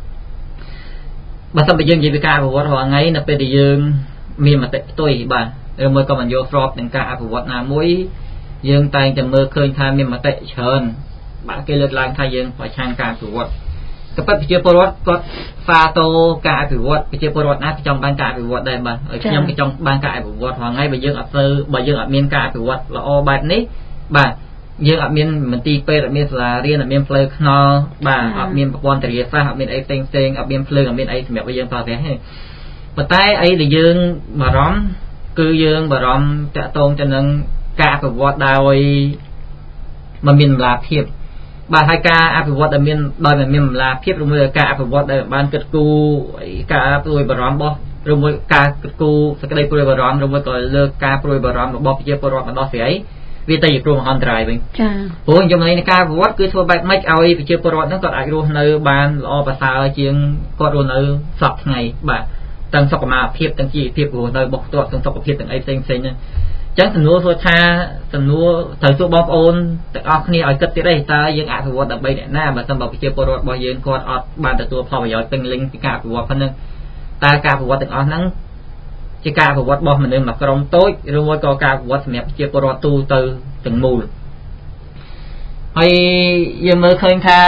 បើសិនបើយើងនិយាយពីការអភិវឌ្ឍរាល់ថ្ងៃនៅពេលដែលយើងមានមតិផ្ទុយបាទឬមួយក៏មិនយល់ស្របនឹងការអភិវឌ្ឍណាមួយយើងតែងតែមើលឃើញថាមានមតិច្រើនបាទគេលើកឡើងថាយើងប្រឆាំងការអភិវឌ្ឍក៏ប៉ុន្តែប្រជាពលរដ្ឋគាត់សាទរការអភិវឌ្ឍប្រជាពលរដ្ឋណាក៏ចង់បានការអភិវឌ្ឍដែរបាទខ្ញុំក៏ចង់បានការអភិវឌ្ឍរាល់ថ្ងៃបើយើងអត់ទៅបើយើងអត់មានការអភិវឌ្ឍល្អបែបនេះបាទយើងអត់មានមន្ទីរពេទ្យអត់មានសាលារៀនអត់មានផ្លូវថ្នល់បាទអត់មានប្រព័ន្ធធារាសាស្ត្រអត់មានអីផ្សេងផ្សេងអត់មានភ្លើងអត់មានអីសម្រាប់ឲ្យយើងប្រើប្រាស់ទេប៉ុន្តែអីដែលយើងបារម្ភគឺយើងបារម្ភតាក់ទងទៅនឹងការអភិវឌ្ឍដោយមិនមានតម្លាភាពបាទហើយការអភិវឌ្ឍដែលមានដោយមិនមានតម្លាភាពឬមួយការអភិវឌ្ឍដែលបានគិតគូរការព្រួយបារម្ភរបស់ឬមួយការគិតគូរសក្តីព្រួយបារម្ភឬមួយក៏លើកការព្រួយបារម្ភរបស់ប្រជាពលរដ្ឋមកដោះស្រាយវាទៅជាគ្រោះមហន្តរាយវិញចា៎ព្រោះចំណុចនៃការអភិវឌ្ឍគឺធ្វើបែបម៉េចឲ្យប្រជាពលរដ្ឋហ្នឹងគាត់អាចរស់នៅបានល្អប្រសើរជាងគាត់រស់នៅសពថ្ងៃបាទទាំងសុខភាពទាំងជីវភាពរស់នៅរបស់គាត់ទាំងសុខភាពទាំងអីផ្សេងផ្សេងហ្នឹងអញ្ចឹងសំណួរសួរថាសំណួរត្រូវសួរបងប្អូនទាំងអស់គ្នាឲ្យគិតទៀតទេតើយើងអភិវឌ្ឍដើម្បីអ្នកណាបើសិនបើប្រជាពលរដ្ឋរបស់យើងគាត់អត់បានទទួលផលប្រយោជន៍ពេញលេញពីការអភិវឌ្ឍប៉ុណ្ណឹងតើការអភិវឌ្ឍទាំងអស់ហ្នឹងជាការអភិវឌ្ឍរបស់មនុស្សមួយក្រុមតូចឬមួយក៏ការអភិវឌ្ឍសម្រាប់ប្រជាពលរដ្ឋទូទៅទាំងមូលហើយយើងមើលឃើញថា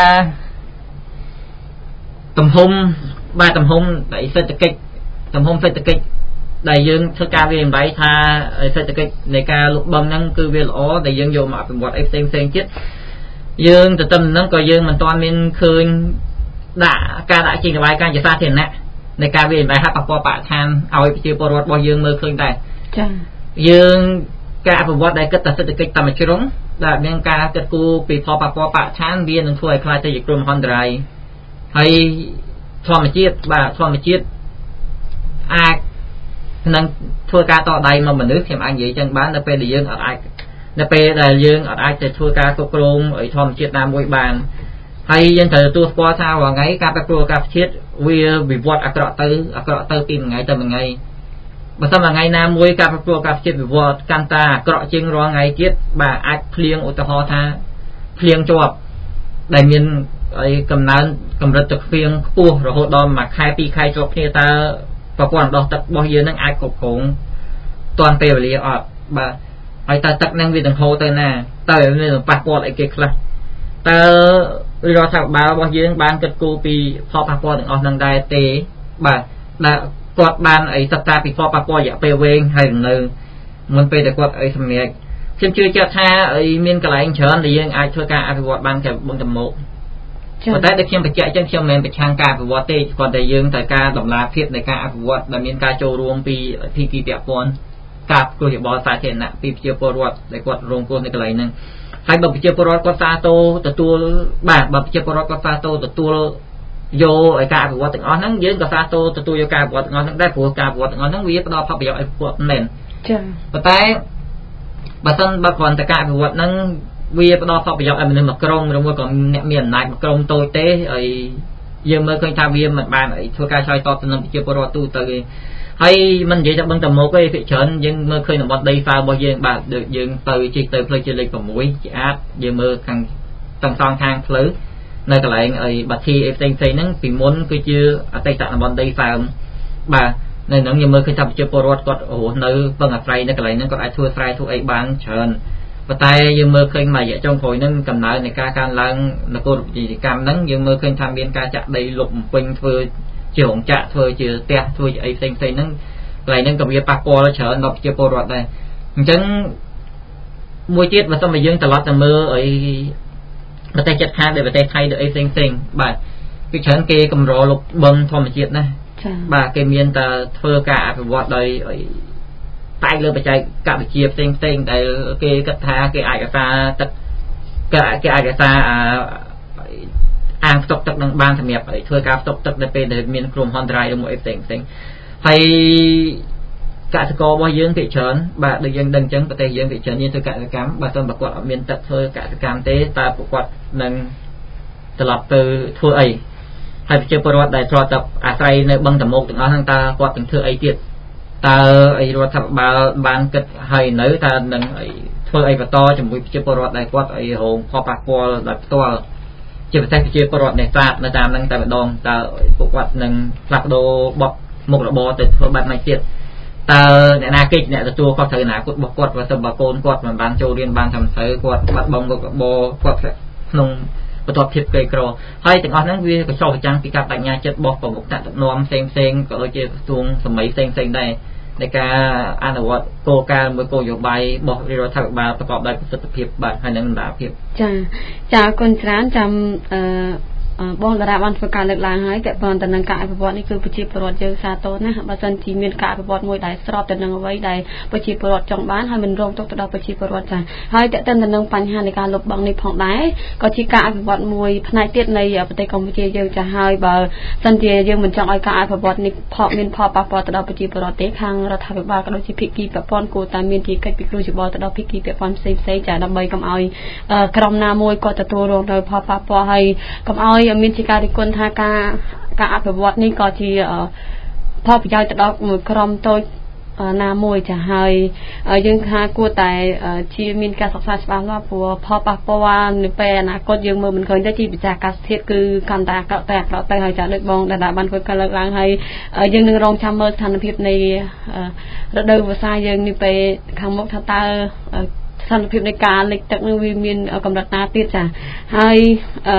ទំហំបាទទំហំនៃសេដ្ឋកិច្ចទំហំសេដ្ឋកិច្ចដែលយើងធ្វើការវាតម្លៃថាសេដ្ឋកិច្ចនៃការលុបបំហ្នឹងគឺវាល្អដែលយើងយកមកអភិវឌ្ឍអីផ្សេងផ្សេងទៀតយើងទៅតាមហ្នឹងក៏យើងមិនទាន់មានឃើញដាក់ការដាក់ជារបាយការណ៍ជាសាធារណៈនៃការវាតម្លៃហាក់ប៉ះពាល់បរិស្ថានឲ្យប្រជាពលរដ្ឋរបស់យើងមើលឃើញដែរចា៎យើងការអភិវឌ្ឍដែលគិតតែសេដ្ឋកិច្ចតាមជ្រុងដែលមានការគិតគូរពីផលប៉ះពាល់បរិស្ថានវានឹងធ្វើឲ្យខ្លាចទៅជាគ្រោះមហន្តរាយហើយធម្មជាតិបាទធម្មជាតិអាចនឹងធ្វើការតដៃមកមនុស្សខ្ញុំអាចនិយាយចឹងបាននៅពេលដែលយើងអត់អាចនៅពេលដែលយើងអត់អាចទៅធ្វើការគ្រប់គ្រងឲ្យធម្មជាតិណាមួយបានហើយយើងត្រូវទទួលស្គាល់ថារាល់ថ្ងៃការប្រែប្រួលអាកាសធាតុវាវិវត្តអាក្រក់ទៅអាក្រក់ទៅពីមួយថ្ងៃទៅមួយថ្ងៃបើសិនមួយថ្ងៃណាមួយការប្រែប្រួលអាកាសធាតុវិវត្តកាន់តែអាក្រក់ជាងរាល់ថ្ងៃទៀតបាទអាចភ្លៀងឧទាហរណ៍ថាភ្លៀងជាប់ដែលមានអីកំណើនកម្រិតទឹកភ្លៀងខ្ពស់រហូតដល់មួយខែពីរខែជាប់គ្នាតើប្រព័ន្ធដោះទឹករបស់យើងនឹងអាចគ្រប់គ្រងទាន់ពេលវេលាអត់បាទហើយតើទឹកនឹងវានឹងហូរទៅណាតើវានឹងប៉ះពាល់អីគេខ្លះតើរដ្ឋាភិបាលរបស់យើងបានគិតគូរពីផលប៉ះពាល់ទាំងអស់នឹងដែរទេបាទដែលគាត់បានអីសិក្សាពីផលប៉ះពាល់រយៈពេលវែងហើយនៅមុនពេលដែលគាត់អីសម្រាប់ខ្ញុំជឿជាក់ថាអីមានកន្លែងច្រើនដែលយើងអាចធ្វើការអភិវឌ្ឍបានតែបងតមកប៉ុន្តែដែលខ្ញុំបញ្ជាក់អញ្ចឹងខ្ញុំមិនមែនប្រឆាំងការអភិវឌ្ឍទេគាត់តែយើងត្រូវការតម្លាភាពនៃការអភិវឌ្ឍដែលមានការចូលរួមពីភាគីពាក់ព័ន្ធការផ្គត់យោបល់សាធារណៈពីប្រជាពលរដ្ឋដែលគាត់រងគ្រោះនៅកន្លែងហ្នឹងហើយបើប្រជាពលរដ្ឋគាត់សាទរទទួលបាទបើប្រជាពលរដ្ឋគាត់សាទរទទួលយកឲ្យការអភិវឌ្ឍទាំងអស់ហ្នឹងយើងក៏សាទរទទួលយកការអភិវឌ្ឍទាំងអស់ហ្នឹងដែរព្រោះការអភិវឌ្ឍទាំងអស់ហ្នឹងវាផ្ដល់ផលប្រយោជន៍ឲ្យពួកមែនចា៎ប៉ុន្តែបើសិនបើគ្រាន់តែការអភិវឌ្ឍហ្នឹងវាផ្ដល់ផលប្រយោជន៍ឲ្យមនុស្សមួយក្រុមឬមួយក៏អ្នកមានអំណាចមួយក្រុមតូចទេហើយយើងមើលឃើញថាវាមិនបានអីធ្វើការឆ្លើយតបទៅនឹងប្រជាពលរដ្ឋទូទៅទេហើយមិននិយាយថាបឹងតមុកទេភាគច្រើនយើងមើលឃើញតំបន់ដីសើរបស់យើងបាទដូចយើងទៅជិះទៅផ្លូវជាលេខ៦ជាអាចយើងមើលខាងទាំងសងខាងផ្លូវនៅកន្លែងអីបាធីអីផ្សេងផ្សេងហ្នឹងពីមុនគឺជាអតីតតំបន់ដីសើមបាទនៅហ្នឹងយើងមើលឃើញថាប្រជាពលរដ្ឋគាត់រស់នៅពឹងអាស្រ័យនៅកន្លែងហ្នឹងគាត់អាចធ្វើស្រែធ្វើអីបានច្រើនប៉ុន្តែយើងមើលឃើញមួយរយៈចុងក្រោយហ្នឹងកំណើននៃការកើនឡើងនគរវិទ្យាកម្មហ្នឹងយើងមើលឃើញថាមានការចាក់ដីលុបបំពេញធ្វើជារោងចក្រធ្វើជាផ្ទះធ្វើជាអីផ្សេងផ្សេងហ្នឹងកន្លែងហ្នឹងក៏វាប៉ះពាល់ច្រើនដល់ប្រជាពលរដ្ឋដែរអញ្ចឹងមួយទៀតបើសិនមកយើងត្រឡប់ទៅមើលអីប្រទេសជិតខាងដូចប្រទេសថៃដូចអីផ្សេងផ្សេងបាទពីច្រើនគេកម្រលុបបឹងធម្មជាតិណាបាទគេមានតែធ្វើការអភិវឌ្ឍដោយតែលើបច្ចេកវិទ្យាផ្សេងផ្សេងដែលគេគិតថាគេអាចរក្សាទឹកគេអាចរក្សាអាអាងផ្ទុកទឹកនឹងបានសម្រាប់ឲ្យធ្វើការផ្ទុកទឹកនៅពេលដែលមានគ្រោះមហន្តរាយឬមួយផ្សេងផ្សេងហើយកសិកររបស់យើងគេច្រើនបាទដូចយើងដឹងអញ្ចឹងប្រទេសយើងគេច្រើនមានធ្វើកសិកម្មបើសិនប្រកបអត់មានទឹកធ្វើកសិកម្មទេតើប្រកបនឹងត្រឡប់ទៅធ្វើអីហើយប្រជាពលរដ្ឋដែលធ្លាប់តែអាស្រ័យនៅបឹងតមោកទាំងអស់ហ្នឹងតើគាត់នឹងធ្វើអីទៀតតើអីរដ្ឋាភិបាលបានគិតហើយនៅតើនឹងធ្វើអីបន្តជាមួយប្រជាពលរដ្ឋដែលគាត់អីរងផលប៉ះពាល់ដោយផ្ទាល់ជាពិសេសប្រជាពលរដ្ឋនេសាទនៅតាមហ្នឹងតែម្ដងតើពួកគាត់នឹងផ្លាស់ប្ដូរបត់មុខរបរទៅធ្វើបែបណាទៀតតើអ្នកណាគេអ្នកទទួលខុសត្រូវអនាគតរបស់គាត់បើសិនបើកូនគាត់មិនបានចូលរៀនបានត្រឹមត្រូវគាត់បាត់បង់មុខរបរគាត់ក្នុងបន្ទាប់ភាពក្រីក្រហើយទាំងអស់ហ្នឹងវាក៏ឆ្លុះបញ្ចាំងពីការបញ្ញាចិត្តរបស់ប្រមុខថ្នាក់ដឹកនាំផ្សេងផ្សេងក៏ដូចជាក្រសួងសម័យផ្សេងផ្សេងដែរในការអនុវត្តគោលការណ៍មួយគោលនយោបាយរបស់រដ្ឋាភិបាលប្រកបដោយប្រសិទ្ធភាពបាទហើយនឹងបណ្ដាភាពចាចាអរគុណច្រើនចាំអឺបងតារាបានធ្វើការលើកឡើងហើយតែប៉ុន្តែនឹងការអភិវឌ្ឍនេះគឺប្រជាពលរដ្ឋយើងសាទរណាស់បើសិនជាមានការអភិវឌ្ឍមួយដែលស្របទៅនឹងអ្វីដែលប្រជាពលរដ្ឋចង់បានហើយមិនរងទុក្ខទៅដល់ប្រជាពលរដ្ឋចាហើយតើតើនឹងបញ្ហានៃការលុបបង្កនេះផងដែរក៏ជាការអភិវឌ្ឍមួយផ្នែកទៀតនៃប្រទេសកម្ពុជាយើងចាហើយបើសិនជាយើងមិនចង់ឲ្យការអភិវឌ្ឍនេះផលមានផលប៉ះពាល់ទៅដល់ប្រជាពលរដ្ឋទេខាងរដ្ឋាភិបាលក៏ដូចជាភាគីពាក់ព័ន្ធគួរតែមានទីកិច្ចពិគ្រោះយោបល់ទៅដល់ភាគីពាក់ព័ន្ធផ្សេងផ្សេងចាដើម្បីកុំឲ្យក្រុមណាមួយក៏ទទួលរងនៅផលប៉ះពាល់ហើយកុំឲ្យមានជាការរិះគន់ថាការការអភិវឌ្ឍនេះក៏ជាផលប្រយោជន៍ទៅដល់មួយក្រុមតូចណាមួយចាហើយយើងថាគួរតែជាមានការសិក្សាច្បាស់លាស់ព្រោះផលប៉ះពាល់នៅពេលអនាគតយើងមើលមិនឃើញទេជាពិសេសអាកាសធាតុគឺកាន់តែអាក្រក់តែអាក្រក់ទៅហើយចាដូចបងដែលបានធ្វើការលើកឡើងហើយយើងនឹងរងចាំមើលស្ថានភាពនៃរដូវវស្សាយើងនេះពេលខាងមុខថាតើស្ថានភាពនៃការលិចទឹកនឹងវាមានកម្រិតណាទៀតចាហើយអឺ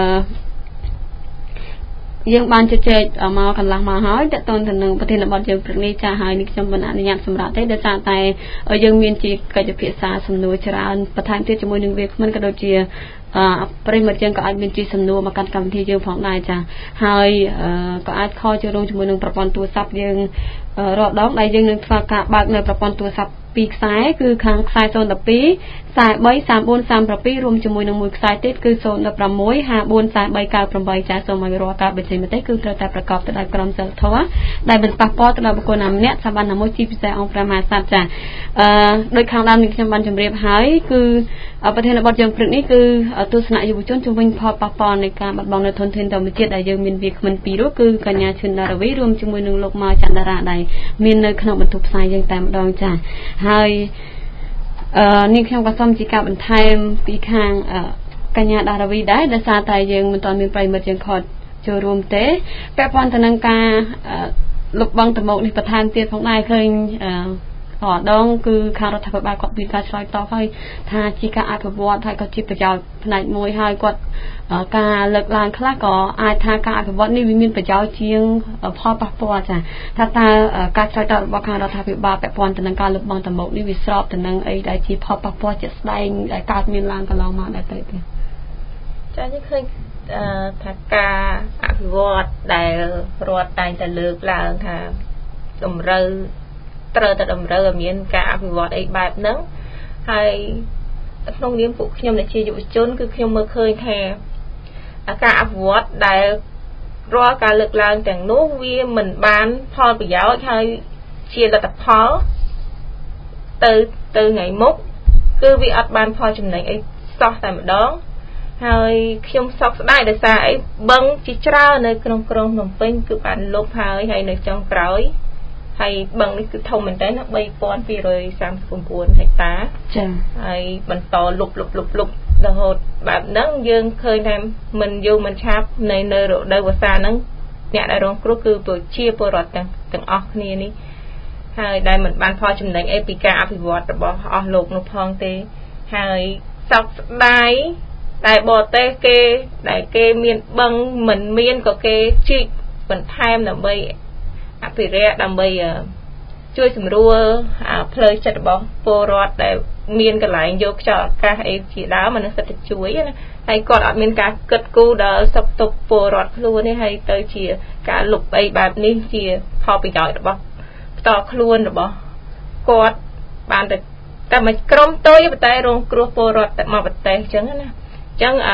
យើងបានជជែកមកកន្លះមកហើយតើតើទៅនឹងប្រធានបទយើងព្រឹកនេះចាហើយនេះខ្ញុំមិនអនុញ្ញាតសម្រាប់ទេដោយសារតែយើងមានជាកិច្ចពិភាក្សាសំណួរច្រើនបន្ថែមទៀតជាមួយនឹងវាគ្មិនក៏ដូចជាអឺប្រិមត្តយើងក៏អាចមានជាសំណួរមកកាន់កម្មវិធីយើងផងដែរចាហើយក៏អាចខលចូលរួមជាមួយនឹងប្រព័ន្ធទូរស័ព្ទយើងរាល់ដងដែលយើងនឹងធ្វើការបើកនៅប្រព័ន្ធទូរស័ព្ទពីរខ្សែគឺខាងខ្សែศูนย์ một hai ខ្សែ3 สาม bốn สาม 7រួមជាមួយនឹងមួយខ្សែទៀតគឺศูนย์ một sáu ห้า bốn สาม 3 9 8ចាសូមឲ្យរាល់ការបញ្ចេញមតិគឺត្រូវតែប្រកបទៅដោយក្រមសីលធម៌ដែលមិនប៉ះពាល់ទៅដល់បុគ្គលណាម្នាក់ថាបានណាមួយជាពិសេសអង្គព្រះមហាក្សត្រចាអឺដោយខាងដើមនេះខ្ញុំបានជម្រាបហើយគឺប្រធានបទយើងព្រឹកនេះគឺទស្សនៈយុវជនជំវិញផលប៉ះពាល់នៃការបាត់បង់នៅធនធានធម្មជាតិដែលយើងមានវាគ្មិនពីររូបគឺកញ្ញាឈិនដារវីរួមជាមួយនឹងលោកម៉ៅចន្ទរាដែលមាននៅក្នុងបន្ទប់ផ្សាយយើងតែម្ដងចាហើយអឺនេះខ្ញុំក៏សូមជាការបន្ថែមពីខាងកញ្ញាដារវីដែរដោយសារតែយើងមិនទាន់មានប្រិមិត្តយើងខត់ចូលរួមទេពាក់ព័ន្ធទៅនឹងការលុបបង់តមោកនេះបន្ថែមទៀតផងដែរឃើញអឺអដងគឺខាងរដ្ឋាភិបាលគាត់មានការឆ្លើយតបហើយថាជាការអភិវឌ្ឍហើយក៏ជាប្រយោជន៍ផ្នែកមួយហើយគាត់ការលើកឡើងខ្លះក៏អាចថាការអភិវឌ្ឍនេះវាមានប្រយោជន៍ជាងផលប៉ះពាល់ចាថាតើការឆ្លើយតបរបស់ខាងរដ្ឋាភិបាលពាក់ព័ន្ធទៅនឹងការលុបបង់តមោកនេះវាស្របទៅនឹងអីដែលជាផលប៉ះពាល់ជាក់ស្ដែងដែលកើតមានឡើងកន្លងមកដែរទៅទេចាខ្ញុំឃើញថាការអភិវឌ្ឍដែលរដ្ឋតែងតែលើកឡើងថាតម្រូវត្រូវតែតម្រូវឲ្យមានការអភិវឌ្ឍអីបែបហ្នឹងហើយក្នុងនាមពួកខ្ញុំដែលជាយុវជនគឺខ្ញុំមើលឃើញថាការអភិវឌ្ឍដែលរាល់ការលើកឡើងទាំងនោះវាមិនបានផលប្រយោជន៍ហើយជាលទ្ធផលទៅទៅថ្ងៃមុខគឺវាអត់បានផលចំណេញអីសោះតែម្ដងហើយខ្ញុំសោកស្ដាយដោយសារអីបឹងជាច្រើននៅក្នុងក្រុងភ្នំពេញគឺបានលុបហើយហើយនៅចុងក្រោយហើយបឹងនេះគឺធំមែនតើណាបីពាន់ពីររយសាមសិប៩ហិកតាចា៎ហើយបន្តលុបលុបលុបលុបរហូតបែបហ្នឹងយើងឃើញថាមិនយូរមិនឆាប់នៅនៅរដូវវស្សាហ្នឹងអ្នកដែលរងគ្រោះគឺប្រជាពលរដ្ឋទាំងទាំងអស់គ្នានេះហើយដែលមិនបានផលចំណេញអីពីការអភិវឌ្ឍរបស់អស់លោកនោះផងទេហើយសោកស្ដាយតែបរទេសគេដែលគេមានបឹងមិនមានក៏គេជីកបន្ថែមដើម្បីអភិរក្សដើម្បីជួយសម្រួលផ្លូវចិត្តរបស់ពលរដ្ឋដែលមានកន្លែងយកខ្យល់អាកាសអីជាដើមអានោះសិតតែជួយណាហើយគាត់អត់មានការគិតគូរដល់សុខទុក្ខពលរដ្ឋខ្លួននេះហើយទៅជាការលុបអីបែបនេះជាផលប្រយោជន៍របស់ផ្ទាល់ខ្លួនរបស់គាត់បានតែតែមួយក្រុមតូចតែរងគ្រោះពលរដ្ឋតែមកប្រទេសអញ្ចឹងណាអញ្ចឹងអ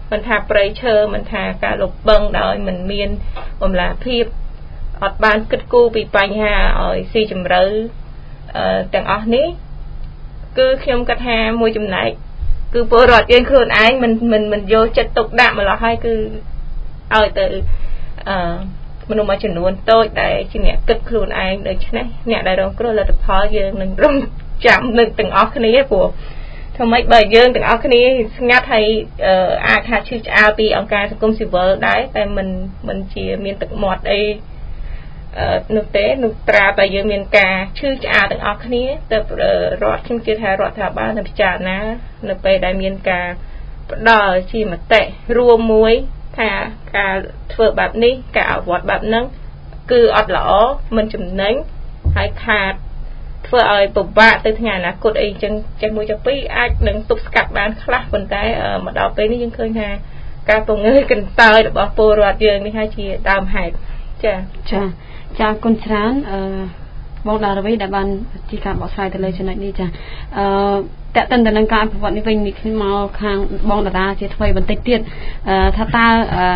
មិនថាប្រៃឈើមិនថាការលុបបង្កដោយមិនមានបំលាភាពអត់បានគិតគូរពីបញ្ហាឲ្យស៊ីជម្រៅទាំងអស់នេះគឺខ្ញុំគិតថាមួយចំណែកគឺពលរដ្ឋយើងខ្លួនឯងមិនមិនមិនយកចិត្តទុកដាក់ម្ល៉េះហើយគឺឲ្យទៅអឺមនុស្សមួយចំនួនតូចដែលជាអ្នកគិតខ្លួនឯងដូច្នេះអ្នកដែលរងគ្រោះលទ្ធផលយើងនឹងរងចាំនឹងទាំងអស់គ្នាព្រោះធ្វើម៉េចបើយើងទាំងអស់គ្នាស្ងាត់ហើយអាចថាឈឺឆ្អាលពីអង្គការសង្គមស៊ីវិលដែរតែមិនមិនជាមានទឹកមាត់អីនោះទេនោះត្រាតែយើងមានការឈឺឆ្អាលទាំងអស់គ្នាទៅរដ្ឋខ្ញុំជឿថារដ្ឋាភិបាលនឹងពិចារណានៅពេលដែលមានការផ្ដល់ជាមតិរួមមួយថាការធ្វើបែបនេះការអវត្តបែបហ្នឹងគឺអត់ល្អមិនចំណេញហើយខាតធ្វើឲ្យពិបាកទៅថ្ងៃអនាគតអីចឹងចេះមួយចុះពីរអាចនឹងទប់ស្កាត់បានខ្លះប៉ុន្តែមកដល់ពេលនេះយើងឃើញថាការពង្រើកន្តើយរបស់ពលរដ្ឋយើងនេះហើយជាដើមហេតុចាចាចាគុណច្រើនអឺបងដារវីដែលបានជាការបកស្រាយទៅលើចំណុចនេះចាអឺតើតើទៅនឹងការអភិវឌ្ឍនេះវិញនេះខ្ញុំមកខាងបងតារាជាថ្មីបន្តិចទៀតអឺថាតើ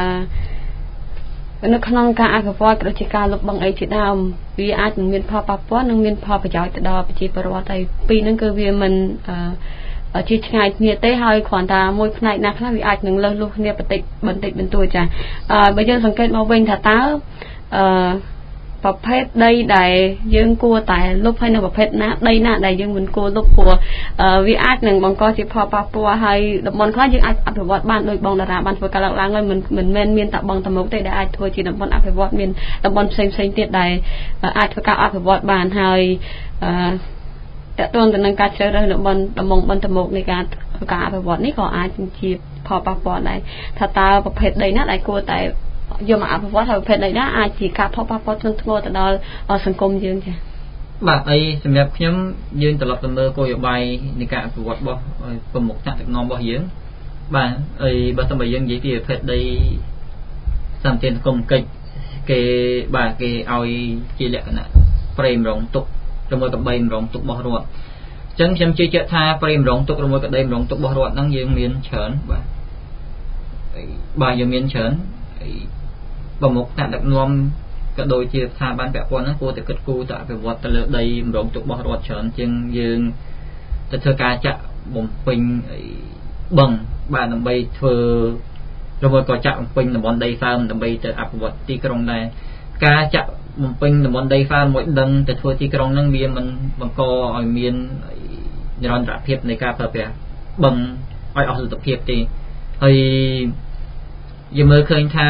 អឺនៅក្នុងការអភិវឌ្ឍក៏ដូចជាការលុបបង្អីជាដើមវាអាចនឹងមានផលប៉ះពាល់និងមានផលប្រយោជន៍ទៅដល់ប្រជាពលរដ្ឋហើយពីរហ្នឹងគឺវាមិនអឺជាឆ្ងាយគ្នាទេហើយគ្រាន់តែមួយផ្នែកណាខ្លះវាអាចនឹងលើសលុះគ្នាបន្តិចបន្តិចបន្តួចចាអឺបើយើងសង្កេតមកវិញថាតើអឺប្រភេទដីដែលយើងគួរតែលុបហើយនៅប្រភេទណាដីណាដែលយើងមិនគួរលុបព្រោះវាអាចនឹងបង្កជាផលប៉ះពាល់ហើយតំបន់ខ្លះយើងអាចអភិវឌ្ឍបានដោយបងតារាបានធ្វើការឡើងឡើងហើយមិនមិនមែនមានតែបងតមុកទេដែលអាចធ្វើជាតំបន់អភិវឌ្ឍមានតំបន់ផ្សេងផ្សេងទៀតដែលអាចធ្វើការអភិវឌ្ឍបានហើយអឺតើតើទៅនឹងការជ្រើសរើសតំបន់តំបន់បន្តមុខនៃការធ្វើការអភិវឌ្ឍនេះក៏អាចជាផលប៉ះពាល់ដែរថាតើប្រភេទដីណាដែលគួរតែយកមកអភិវឌ្ឍហើយប្រភេទដីណាអាចជាការផលប៉ះពាល់ធ្ងន់ធ្ងរទៅដល់សង្គមយើងចា៎បាទអីសម្រាប់ខ្ញុំយើងត្រឡប់ទៅមើលគោលនយោបាយនៃការអភិវឌ្ឍរបស់ប្រមុខថ្នាក់ដឹកនាំរបស់យើងបាទអីបើសិនបើយើងនិយាយពីប្រភេទដីសម្បត្តិសង្គមកិច្ចគេបាទគេឲ្យជាលក្ខណៈប្រេមរងទុកជាមួយកបីរងទុករបស់រដ្ឋអញ្ចឹងខ្ញុំជឿជាក់ថាប្រេមរងទុកជាមួយកដីរងទុករបស់រដ្ឋហ្នឹងយើងមានច្រើនបាទបាទយើងមានច្រើនប្រមុខថ្នាក់ដឹកនាំក៏ដូចជាស្ថាប័នពាក់ព័ន្ធហ្នឹងគួរតែគិតគូរទៅអភិវឌ្ឍទៅលើដីម្រងទុករបស់រដ្ឋច្រើនជាងយើងទៅធ្វើការចាក់បំពេញបឹងបាទដើម្បីធ្វើរហូតក៏ចាក់បំពេញតំបន់ដីសើមដើម្បីទៅអភិវឌ្ឍទីក្រុងដែរការចាក់បំពេញតំបន់ដីសើមមួយដឹងទៅធ្វើទីក្រុងហ្នឹងវាមិនបង្កឲ្យមាននិរន្តរភាពនៃការប្រើប្រាស់បឹងឲ្យអស់លទ្ធភាពទេហើយយើងមើលឃើញថា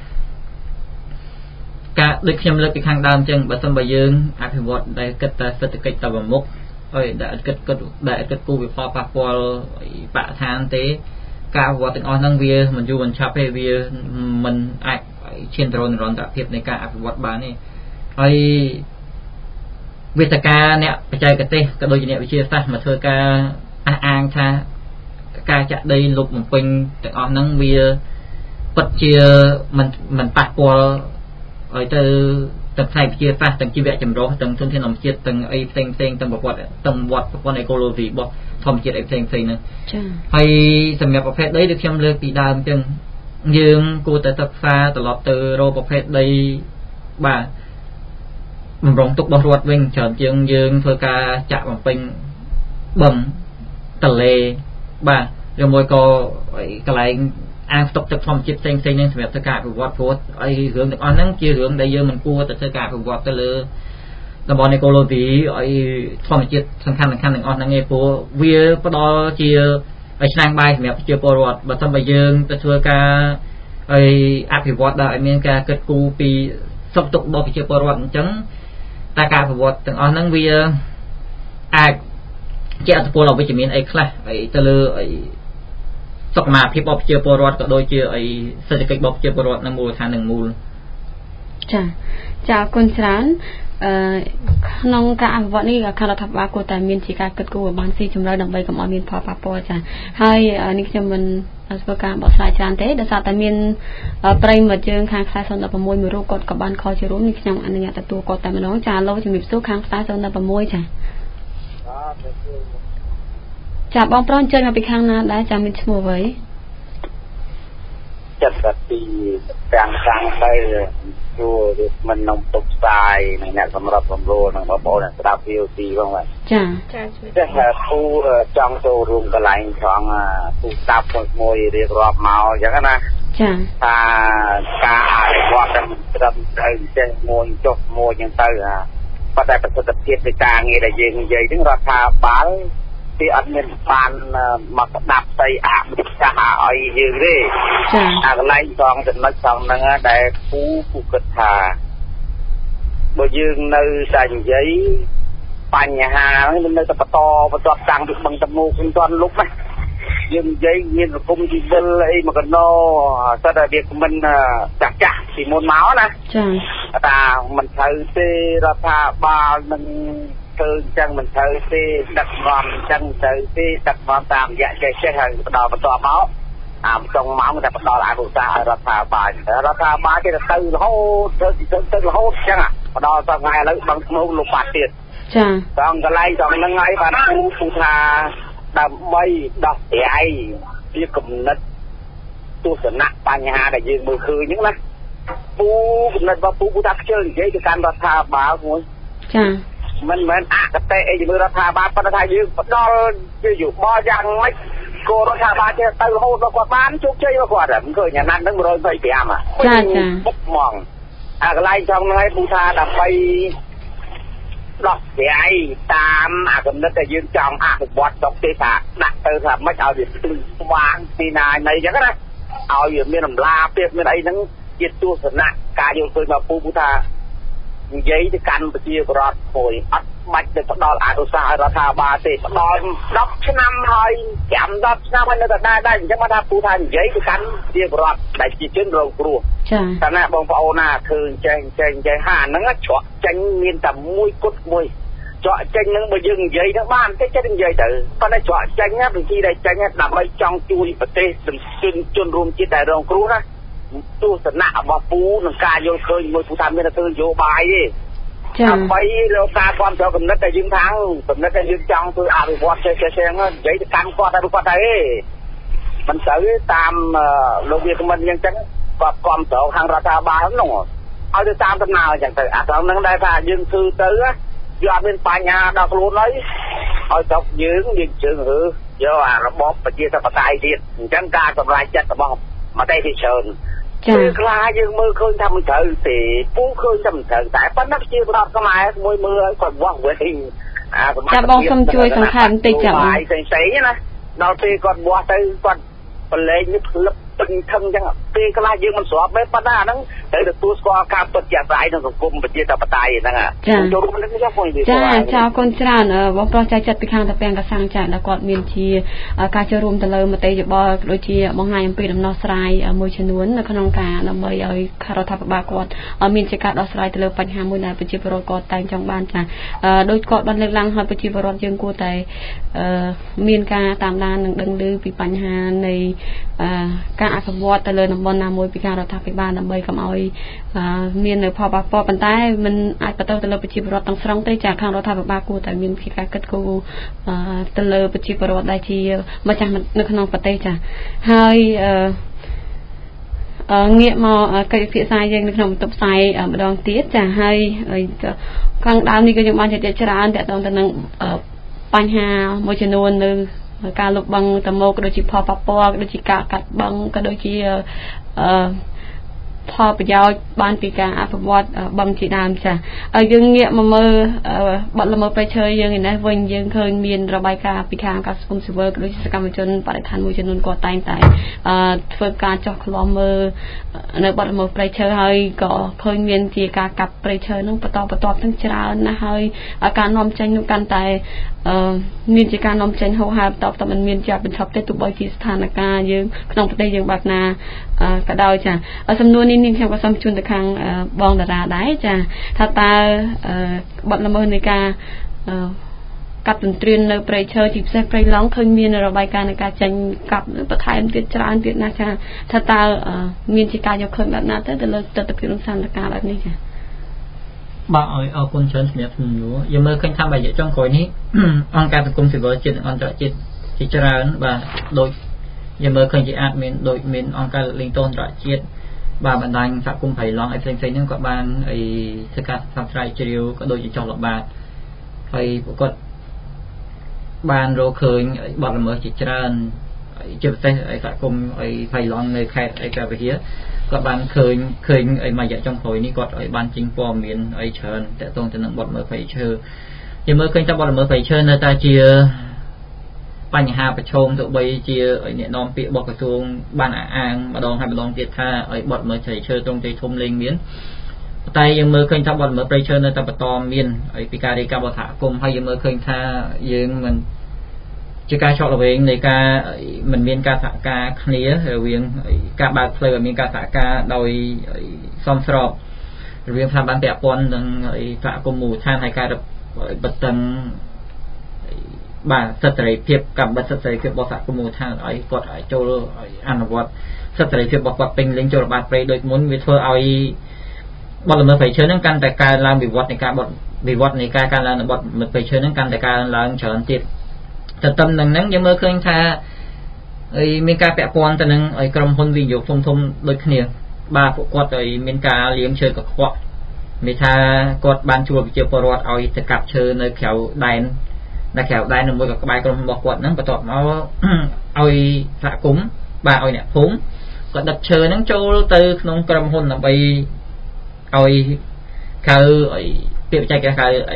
ការដូចខ្ញុំលើកពីខាងដើមអញ្ចឹងបើសិនបើយើងអភិវឌ្ឍដែលគិតតែសេដ្ឋកិច្ចទៅមុខហើយដែលគិតគិតដែលគិតគូរវិផលប៉ះពាល់បរិស្ថានទេការអភិវឌ្ឍទាំងអស់ហ្នឹងវាមិនយូរមិនឆាប់ទេវាមិនអាចឈានទៅរកនិរន្តរភាពនៃការអភិវឌ្ឍបានទេហើយវិទ្យាការអ្នកបច្ចេកទេសក៏ដូចជាអ្នកវិទ្យាសាស្ត្រមកធ្វើការអះអាងថាការចាក់ដីលុបបំពេញទាំងអស់ហ្នឹងវាពិតជាមិនមិនប៉ះពាល់ឲ្យទៅទាំងផ្នែកវិទ្យាសាស្ត្រទាំងជីវៈចម្រុះទាំងធនធានធម្មជាតិទាំងអីផ្សេងផ្សេងទាំងប្រព័ន្ធទាំងវត្តប្រព័ន្ធអេកូឡូស៊ីរបស់ធម្មជាតិអីផ្សេងផ្សេងហ្នឹងចា៎ហើយសម្រាប់ប្រភេទដីដូចខ្ញុំលើកពីដើមអញ្ចឹងយើងគួរតែសិក្សាត្រឡប់ទៅរកប្រភេទដីបាទបំរុងទុករបស់រដ្ឋវិញច្រើនជាងយើងធ្វើការចាក់បំពេញបឹងទន្លេបាទឬមួយក៏កន្លែងអាងស្តុកទឹកធម្មជាតិផ្សេងផ្សេងហ្នឹងសម្រាប់ធ្វើការអភិវឌ្ឍព្រោះអីរឿងទាំងអស់ហ្នឹងជារឿងដែលយើងមិនគួរទៅធ្វើការអភិវឌ្ឍទៅលើតំបន់អេកូឡូស៊ីឲ្យធម្មជាតិសំខាន់សំខាន់ទាំងអស់ហ្នឹងឯងព្រោះវាផ្ដល់ជាឲ្យឆ្នាំងបាយសម្រាប់ប្រជាពលរដ្ឋបើមិនបើយើងទៅធ្វើការឲ្យអភិវឌ្ឍដល់ឲ្យមានការគិតគូរពីសុខទុក្ខរបស់ប្រជាពលរដ្ឋអញ្ចឹងតែការអភិវឌ្ឍទាំងអស់ហ្នឹងវាអាចជាអត្តពលអវិជ្ជមានអីខ្លះអីទៅលើអីសុខភាពរបស់ប្រជាពលរដ្ឋក៏ដូចជាអីសេដ្ឋកិច្ចរបស់ប្រជាពលរដ្ឋនៅមូលដ្ឋាននឹងមូលចាចាអរគុណច្រើនអឺក្នុងការអភិវឌ្ឍនេះខាងរដ្ឋាភិបាលគួរតែមានជាការគិតគូរឲ្យបានស៊ីជម្រៅដើម្បីកុំឲ្យមានផលប៉ះពាល់ចាហើយនេះខ្ញុំមិនធ្វើការបកស្រាយច្រើនទេដោយសារតែមានប្រិយមិត្តយើងខាងខ្សែศูนย์หนึ่งหกមួយរូបគាត់ក៏បានខលជារួមនេះខ្ញុំអនុញ្ញាតទទួលគាត់តែម្ដងចាលោកជំរាបសួរខាងខ្សែศูนย์หนึ่งหกចាចាបងប្រុសអញ្ជើញមកពីខាងណាដែរចាំមានឈ្មោះអ្វីចិត្តពីទាំងខាងទៅព្រោះមិននំទុកផ្សាយនិងអ្នកសម្រាប់សម្រួលនិងបងប្អូនអ្នកស្ដាប់ វី អូ ស៊ី ផងបាទចាចាតែគូចង់ចូលរួមកន្លែងត្រង់គូស្ដាប់មួយរៀបរាប់មកអញ្ចឹងណាចាថាការអនុវត្តតែត្រឹមត្រូវចេះមួយចុះមួយអញ្ចឹងទៅប៉ុន្តែប្រសិទ្ធភាពនៃការងារដែលយើងនិយាយហ្នឹងរដ្ឋាភិបាលទីអត់មានបានមកស្ដាប់ស្ដីអភិសាសឲ្យយើងទេចាអាកន្លែងត្រង់ចំណុចត្រង់ហ្នឹងដែលគូគូគិតថាបើយើងនៅតែនិយាយបញ្ហាហ្នឹងនៅតែបន្តបន្តតាំងពីបឹងតមោកមិនទាន់លុបណាយើងនិយាយមានសង្គមជីវិតអីមកកណោស្ទើរតែវាមិនចាស់ចាស់ពីមុនមកណាចាថាមិនត្រូវទេរដ្ឋាភិបាលនឹងធ្វើអញ្ចឹងមិនត្រូវទេដឹកនាំអញ្ចឹងត្រូវទេដឹកនាំតាមរយៈចេះចេះហើយបន្តបន្តមកអាចុងម៉ោងតែផ្ដល់អនុសាសន៍ឲ្យរដ្ឋាភិបាលរដ្ឋាភិបាលគេទៅរហូតទៅទៅរហូតអញ្ចឹងផ្ដល់ទៅថ្ងៃឥឡូវបឹងស្នូលលុបបាត់ទៀតចាដល់កន្លែងត្រង់ហ្នឹងហើយបានគូគូថាដើម្បីដោះស្រាយពីគំនិតទស្សនៈបញ្ហាដែលយើងមើលឃើញហ្នឹងណាពូគំនិតរបស់ពូពូថាខ្ជិលនិយាយទៅកាន់រដ្ឋាភិបាលមួយចាមិនមែនអកតេអីជាមួយរដ្ឋាភិបាលប៉ុន្តែថាយើងផ្ដល់ជាយោបល់យ៉ាងម៉េចគោលរដ្ឋាភិបាលចេះទៅរហូតដល់គាត់បានជោគជ័យរបស់គាត់មិនឃើញអាណាត់ហ្នឹងmột trăm hai mươi lămហ่ะចាចាបុកហ្មងអាកន្លែងtrongហ្នឹងឲ្យពូថាដើម្បីដោះស្រាយតាមអាគំនិតដែលយើងចង់អនុវត្តដល់ទេថាដាក់ទៅថាមិនឲ្យវាភ្លឺស្វាងពីណាណីអញ្ចឹងណាឲ្យវាមានតម្លាភាពមានអីហ្នឹងជាទស្សនៈការយល់ឃើញរបស់ពូពូថានិយាយទៅកាន់ប្រជាពលរដ្ឋមួយអត់បាច់ទៅផ្ដល់អនុសាសន៍ឲ្យរដ្ឋាភិបាលទេផ្ដល់ដប់ឆ្នាំហើយចាំដប់ឆ្នាំហើយនៅតែដែរដែរអញ្ចឹងមកថាពូថានិយាយទៅកាន់ប្រជាពលរដ្ឋដែលជាជនរងគ្រោះចា៎តែណាបងប្អូនណាឃើញចេះចេះចេះហាហ្នឹងច្រកចេញមានតែមួយគត់មួយច្រកចេញហ្នឹងបើយើងនិយាយទៅបានទេចេះនិយាយទៅប៉ុន្តែច្រកចេញណាវិធីដែលចេញដើម្បីចង់ជួយប្រទេសជនជនរួមជាតិដែលរងគ្រោះណាទស្សនៈរបស់ពូនឹងការយល់ឃើញមួយពូថាមានតែធ្វើនយោបាយទេចា៎ដើម្បីលោកការគ្រប់គ្រងកំណត់តែយើងថាកំណត់តែយើងចង់ធ្វើអភិវឌ្ឍចេះចេះចេះហ្នឹងនិយាយទៅកាន់គាត់តែគាត់តែមិនទៅតាមលោកវាគ្មិនអញ្ចឹងគាត់គ្រប់គ្រងខាងរដ្ឋាភិបាលហ្នឹងឲ្យទៅតាមដំណើរអញ្ចឹងទៅអាត្រង់ហ្នឹងដែរថាយើងធ្វើទៅវាអត់មានបញ្ហាដល់ខ្លួនហើយឲ្យស្រុកយើងយើងជើងរើយកអារបបប្រជាធិបតេយ្យទៀតអញ្ចឹងការសម្រេចចិត្តរបស់មតិជាច្រើនចា៎ខ្លះយើងមើលឃើញថាមិនត្រូវទេពូឃើញថាមិនត្រូវតែប៉ុន្តែជាប្រវត្តិខ្មែរមួយមើលឲ្យគាត់វាស់វិញអាចាបងសូមជួយសង្ខេបបន្តិចចា៎បងផ្សេងផ្សេងណាដល់ពេលគាត់វាស់ទៅគាត់ប្រឡែងនេះផ្លឹបពេញថឹងអញ្ចឹងពេលខ្លះយើងមិនស្របទេប៉ុន្តែអាហ្នឹងត្រូវទទួលស្គាល់ការពិតជាក់ស្ដែងក្នុងសង្គមប្រជាធិបតេយ្យហ្នឹងចូលរួមនេះចាបងចាចាកូនច្រើនបងប្រុសចៅចិត្តពីខាងតាពាំងកសាំងចាដែលគាត់មានជាការចូលរួមទៅលើមតិយោបល់ដូចជាបង្ហាញអំពីដំណោះស្រាយមួយចំនួននៅក្នុងការដើម្បីឲ្យរដ្ឋាភិបាលគាត់មានជាការដោះស្រាយទៅលើបញ្ហាមួយដែលប្រជាពលរដ្ឋគាត់តែងចង់បានចាដោយគាត់បានលើកឡើងឲ្យប្រជាពលរដ្ឋយើងគួរតែមានការតាមដាននិងដឹងឮពីបញ្ហានៃការអភិវឌ្ឍទៅលើតំបន់ណាមួយពីខាងរដ្ឋាភិបាលដើម្បីកុំឲ្យមាននៅផលប៉ះពាល់ប៉ុន្តែมันអាចបន្តទៅលើប្រជាពលរដ្ឋទាំងស្រុងទេចាខាងរដ្ឋាភិបាលគួរតែមានភាពការគិតគូរទៅលើប្រជាពលរដ្ឋដែលជាម្ចាស់នៅក្នុងប្រទេសចាហើយអឺងាកមកកិច្ចពិភាក្សាយើងនៅក្នុងបន្ទប់ផ្សាយម្ដងទៀតចាហើយខាងដើមនេះក៏យើងបានជជែកច្រើនទាក់ទងទៅនឹងបញ្ហាមួយចំនួននៅការលុបបឹងតមោកដូចជាផលប៉ះពាល់ដូចជាការកាត់បឹងក៏ដូចជាអឺផលប្រយោជន៍បានពីការអភិវឌ្ឍបឹងជាដើមចាហើយយើងងាកមកមើលបទល្មើសព្រៃឈើយើងឯនេះវិញយើងឃើញមានរបាយការណ៍ពីខាងការសង្គមស៊ីវិលក៏ដូចជាសកម្មជនបរិស្ថានមួយចំនួនគាត់តែងតែធ្វើការចោះឃ្លាំមើលនៅបទល្មើសព្រៃឈើហើយក៏ឃើញមានជាការកាប់ព្រៃឈើនឹងបន្តបន្តទាំងច្រើនណាស់ហើយការនាំចេញនោះកាន់តែមានជាការនាំចេញហូរហែបន្តបន្តមិនមានជាបញ្ឈប់ទេទោះបីជាស្ថានភាពយើងក្នុងប្រទេសយើងបែបណាក៏ដោយចាសំណួរនេះនាងខ្ញុំក៏សូមជូនទៅខាងបងតារាដែរចាថាតើបទល្មើសនៃការកាប់ទន្ទ្រាននៅព្រៃឈើជាពិសេសព្រៃឡង់ឃើញមានរបាយការណ៍នៃការចេញកាប់បន្ថែមទៀតច្រើនទៀតណាស់ចាថាតើមានជាការយកឃើញបែបណាទៅទៅលើទស្សនវិជ្ជាស្ថានភាពបែបនេះចាបាទអរអរគុណច្រើនសម្រាប់សំណួរយើងមើលឃើញថារយៈចុងក្រោយនេះអង្គការសង្គមស៊ីវិលជាតិនិងអន្តរជាតិជាច្រើនបាទដោយយើងមើលឃើញជាអាចមានដូចមានអង្គការលេងតូនត្រជាតិបាទបណ្ដាញសហគមន៍ប្រៃឡង់អីផ្សេងៗហ្នឹងក៏បានអីធ្វើការផ្សព្វផ្សាយជ្រាវក៏ដូចជាចុះល្បាតហើយប្រកបបានរកឃើញបទល្មើសជាច្រើនជាពិសេសឯសហគមន៍អីប្រៃឡង់នៅខេត្តអីកាវិហាគាត់បានឃើញឃើញអីមួយរយៈចុងក្រោយនេះគាត់ឲ្យបានចេញព័ត៌មានអីច្រើនតកតងទៅនឹងបទល្មើសព្រៃឈើយើងមើលឃើញថាបទល្មើសព្រៃឈើនៅតែជាបញ្ហាប្រឈមទៅបីជាអ្នកនាំពាក្យរបស់ក្រសួងបានអះអាងម្ដងហើយម្ដងទៀតថាឲ្យបទល្មើសព្រៃឈើត្រង់ទីធំលេងមានតែយើងមើលឃើញថាបទល្មើសព្រៃឈើនៅតែបន្តមានហើយពីការរាយការណ៍របស់សហគមន៍ហើយយើងមើលឃើញថាយើងមិនជាការឆក់ល្វែងនៃការមិនមានការសហការគ្នារវាងការបើកផ្លូវឲ្យមានការសហការដោយសមស្របរវាងស្ថាប័នពាក់ព័ន្ធនិងសហគមន៍មូលដ្ឋានហើយការបិទតឹងបាទសិទ្ធិសេរីភាពការបិទសិទ្ធិសេរីភាពរបស់សហគមន៍មូលដ្ឋានឲ្យគាត់ឲ្យចូលអនុវត្តសិទ្ធិសេរីភាពរបស់គាត់ពេញលេញចូលល្បាតព្រៃដូចមុនវាធ្វើឲ្យបទល្មើសព្រៃឈើហ្នឹងកាន់តែកើនឡើងវិវត្តនៃការបទវិវត្តនៃការកើនឡើងនៃបទល្មើសព្រៃឈើហ្នឹងកាន់តែកើនឡើងច្រើនទៀតទន្ទឹមនឹងហ្នឹងយើងមើលឃើញថាអីមានការពាក់ព័ន្ធទៅនឹងឲ្យក្រុមហ៊ុនវិនិយោគធំធំដូចគ្នាបាទពួកគាត់ឲ្យមានការលាងឈើកខ្វក់មានថាគាត់បានជួលប្រជាពលរដ្ឋឲ្យទៅកាប់ឈើនៅក្រៅដែននៅក្រៅដែននៅមួយក៏ក្បែរក្រុមហ៊ុនរបស់គាត់ហ្នឹងបន្ទាប់មកឲ្យសហគមន៍បាទឲ្យអ្នកភូមិគាត់ដឹកឈើហ្នឹងចូលទៅក្នុងក្រុមហ៊ុនដើម្បីឲ្យកៅឲ្យពាក្យបច្ចេកទេសកៅឲ្យ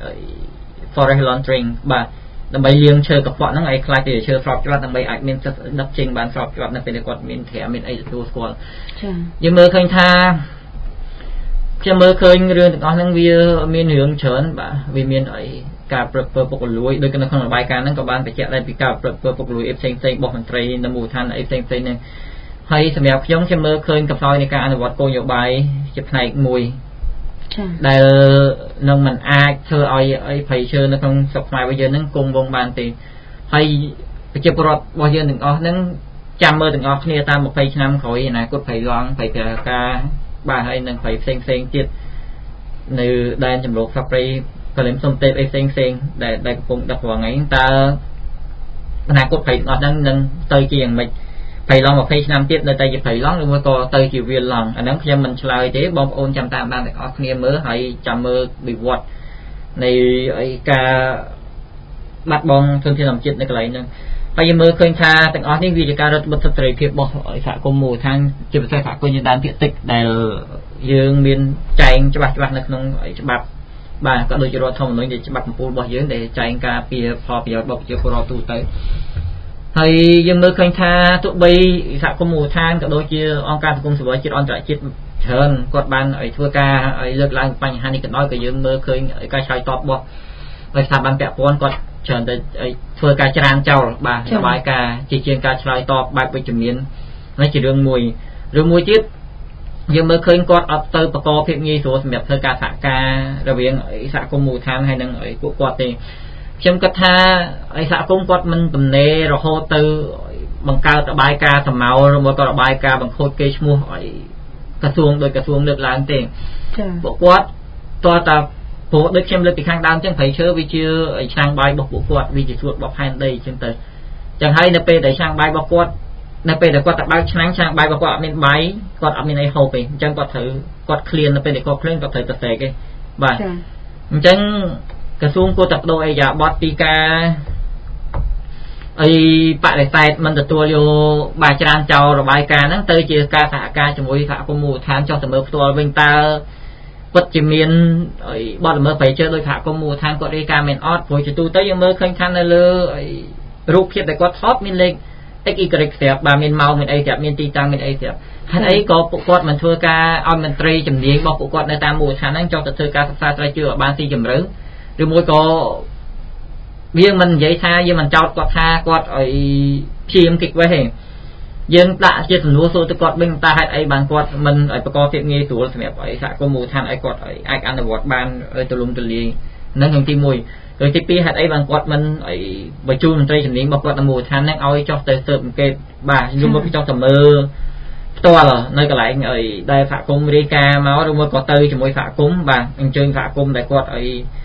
forest laundering បាទដើម្បីលាងឈើកខ្វក់ហ្នឹងឲ្យខ្លាចទៅឈើស្របច្បាប់ដើម្បីអាចមានសិទ្ធិដឹកចេញបានស្របច្បាប់នៅពេលគាត់មានត្រាមានអីទទួលស្គាល់ចា៎យើងមើលឃើញថាខ្ញុំមើលឃើញរឿងទាំងអស់ហ្នឹងវាមានរឿងច្រើនបាទវាមានអីការប្រឹកព្រឹត្តពុករលួយដូចនៅក្នុងរបាយការណ៍ហ្នឹងក៏បានបញ្ជាក់ដែរពីការប្រឹកព្រឹត្តពុករលួយផ្សេងៗរបស់មន្ត្រីនៅមូលដ្ឋានអីផ្សេងៗហ្នឹងហើយសម្រាប់ខ្ញុំខ្ញុំមើលឃើញកំសោយនៃការអនុវត្តគោលនយោបាយជាផ្នែកមួយចា៎ដែលនឹងមិនអាចធ្វើឲ្យអីព្រៃឈើនៅក្នុងស្រុកខ្មែររបស់យើងហ្នឹងគង់វង្សបានទេហើយប្រជាពលរដ្ឋរបស់យើងទាំងអស់ហ្នឹងចាំមើលទាំងអស់គ្នាតាមยี่สิบឆ្នាំក្រោយអនាគតព្រៃឡង់ព្រៃប្រាការបាទហើយនឹងព្រៃផ្សេងផ្សេងទៀតនៅដែនចម្រុះសត្វព្រៃកលិមសំទេពអីផ្សេងផ្សេងដែលដែលកំពុងដឹករាល់ថ្ងៃតើអនាគតព្រៃទាំងអស់ហ្នឹងនឹងទៅជាយ៉ាងម៉េចព្រៃឡង់ยี่สิบឆ្នាំទៀតនៅតែជាព្រៃឡង់ឬមួយក៏ទៅជាវាលឡង់អាហ្នឹងខ្ញុំមិនឆ្លើយទេបងប្អូនចាំតាមដានទាំងអស់គ្នាមើលហើយចាំមើលវិវត្តនៃឯការបាត់បង់ធនធានធម្មជាតិនៅកន្លែងហ្នឹងហើយយើងមើលឃើញថាទាំងអស់នេះវាជាការរឹតបន្តឹងសិទ្ធិសេរីភាពរបស់សហគមន៍មូលដ្ឋានជាពិសេសសហគមន៍យើងដើមភាគតិចដែលយើងមានចែងច្បាស់ច្បាស់នៅក្នុងច្បាប់បាទក៏ដូចជារដ្ឋធម្មនុញ្ញដែលច្បាប់កម្ពុជារបស់យើងដែលចែងការពីផលប្រយោជន៍របស់ប្រជាពលរដ្ឋទូទៅហើយយើងមើលឃើញថាទោះបីសហគមន៍មូលដ្ឋានក៏ដូចជាអង្គការសង្គមស៊ីវិលជាតិអន្តរជាតិច្រើនគាត់បានឲ្យធ្វើការឲ្យលើកឡើងបញ្ហានេះក៏ដោយក៏យើងមើលឃើញការឆ្លើយតបរបស់ស្ថាប័នពាក់ព័ន្ធគាត់ច្រើនតែធ្វើការច្រានចោលបាទរបាយការណ៍ជាជាងការឆ្លើយតបបែបវិជ្ជមាននេះជារឿងមួយរឿងមួយទៀតយើងមើលឃើញគាត់អត់ទៅបកកភាពងាយស្រួលសម្រាប់ធ្វើការសហការរវាងសហគមន៍មូលដ្ឋានហើយនិងពួកគាត់ទេខ្ញុំគិតថាសហគមន៍គាត់មិនទំនេររហូតទៅបង្កើតរបាយការណ៍សម្ោលឬមួយក៏របាយការណ៍បង្ខូចគេឈ្មោះឲ្យក្រសួងដោយក្រសួងលើកឡើងទេចា៎ពួកគាត់តើតាព្រោះដូចខ្ញុំលើកពីខាងដើមចឹងព្រៃឈើវាជាឆ្នាំងបាយរបស់ពួកគាត់វាជាស្រួតរបស់ផែនដីចឹងទៅចឹងហើយនៅពេលដែលឆ្នាំងបាយរបស់គាត់នៅពេលដែលគាត់ទៅបើកឆ្នាំងឆ្នាំងបាយរបស់គាត់អត់មានបាយគាត់អត់មានអីហូបទេអញ្ចឹងគាត់ត្រូវគាត់ឃ្លាននៅពេលដែលគាត់ឃ្លានគាត់ត្រូវទៅស្រែកទេបាទអញ្ចឹងក្រសួងគួរតែបដូរអេយ៉ាបតពីការអីបរិស័ទមិនទទួលយកបាទច្រានចោលរបាយការណ៍ហ្នឹងទៅជាការសហការជាមួយសហគមន៍មូលដ្ឋានចុះទៅមើលផ្ទាល់វិញតើពិតជាមានបទល្មើសព្រៃឈើដោយសហគមន៍មូលដ្ឋានគាត់រាយការណ៍មានអត់ព្រោះជាទូទៅយើងមើលឃើញថានៅលើរូបភាពដែលគាត់ថតមានលេខ x y ស្រាប់បាទមានម៉ោងមានអីស្រាប់មានទីតាំងមានអីស្រាប់ហើយអីក៏ពួកគាត់មិនធ្វើការឲ្យមន្ត្រីជំនាញរបស់ពួកគាត់នៅតាមមូលដ្ឋានហ្នឹងចុះទៅធ្វើការសិក្សាស្រាវជ្រាវឲ្យបានទីជម្រៅឬមួយក៏យើងមិននិយាយថាយើងមិនចោទគាត់ថាគាត់ឲ្យព្យាយាមគិតវិញទេយើងដាក់ជាសំណួរសួរទៅគាត់វិញតើហេតុអីបានគាត់មិនឲ្យបកកភាពងាយស្រួលសម្រាប់ឲ្យសហគមន៍មូលដ្ឋានឲ្យគាត់អាចអនុវត្តបានទូលំទូលាយនឹងក្នុងទីមួយrồiទីពីរហេតុអីបានគាត់មិនឲ្យបញ្ជូនមន្ត្រីជំនាញរបស់គាត់នៅមូលដ្ឋានហ្នឹងឲ្យចុះទៅស៊ើបអង្កេតបាទយល់មកចុះទៅមើលផ្ទាល់នៅកន្លែងឲ្យដែលសហគមន៍រាយការណ៍មកឬមួយក៏ទៅជាមួយសហគមន៍បាទអញ្ជើញសហគមន៍ដែលគាត់ឲ្យ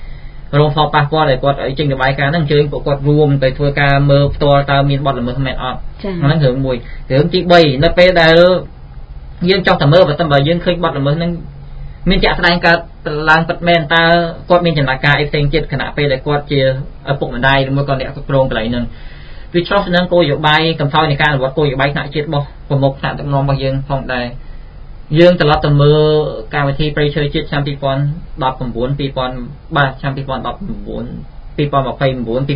រងផលប៉ះពាល់ដែលគាត់ចេញរបាយការណ៍ហ្នឹងអញ្ជើញពួកគាត់រួមទៅធ្វើការមើលផ្ទាល់តើមានបទល្មើសមែនអត់ហ្នឹងរឿងមួយរឿងទី3នៅពេលដែលយើងចង់តែមើលបើមិនបើយើងឃើញបទល្មើសហ្នឹងមានជាក់ស្ដែងកើតឡើងពិតមែនតើគាត់មានចំណាត់ការអីផ្សេងទៀតខណៈពេលដែលគាត់ជាឪពុកម្ដាយឬមួយក៏អ្នកគ្រប់គ្រងកន្លែងហ្នឹងវាឆ្លោះទៅនឹងគោលនយោបាយកំសោយនៃការអនុវត្តគោលនយោបាយថ្នាក់ជាតិរបស់ប្រមុខថ្នាក់ដឹកនាំរបស់យើងផងដែរយើងត្រឡប់ទៅមើលកម្មវិធីព្រៃឈើជាតិឆ្នាំ2019 2000បាទឆ្នាំ2019 2029 2019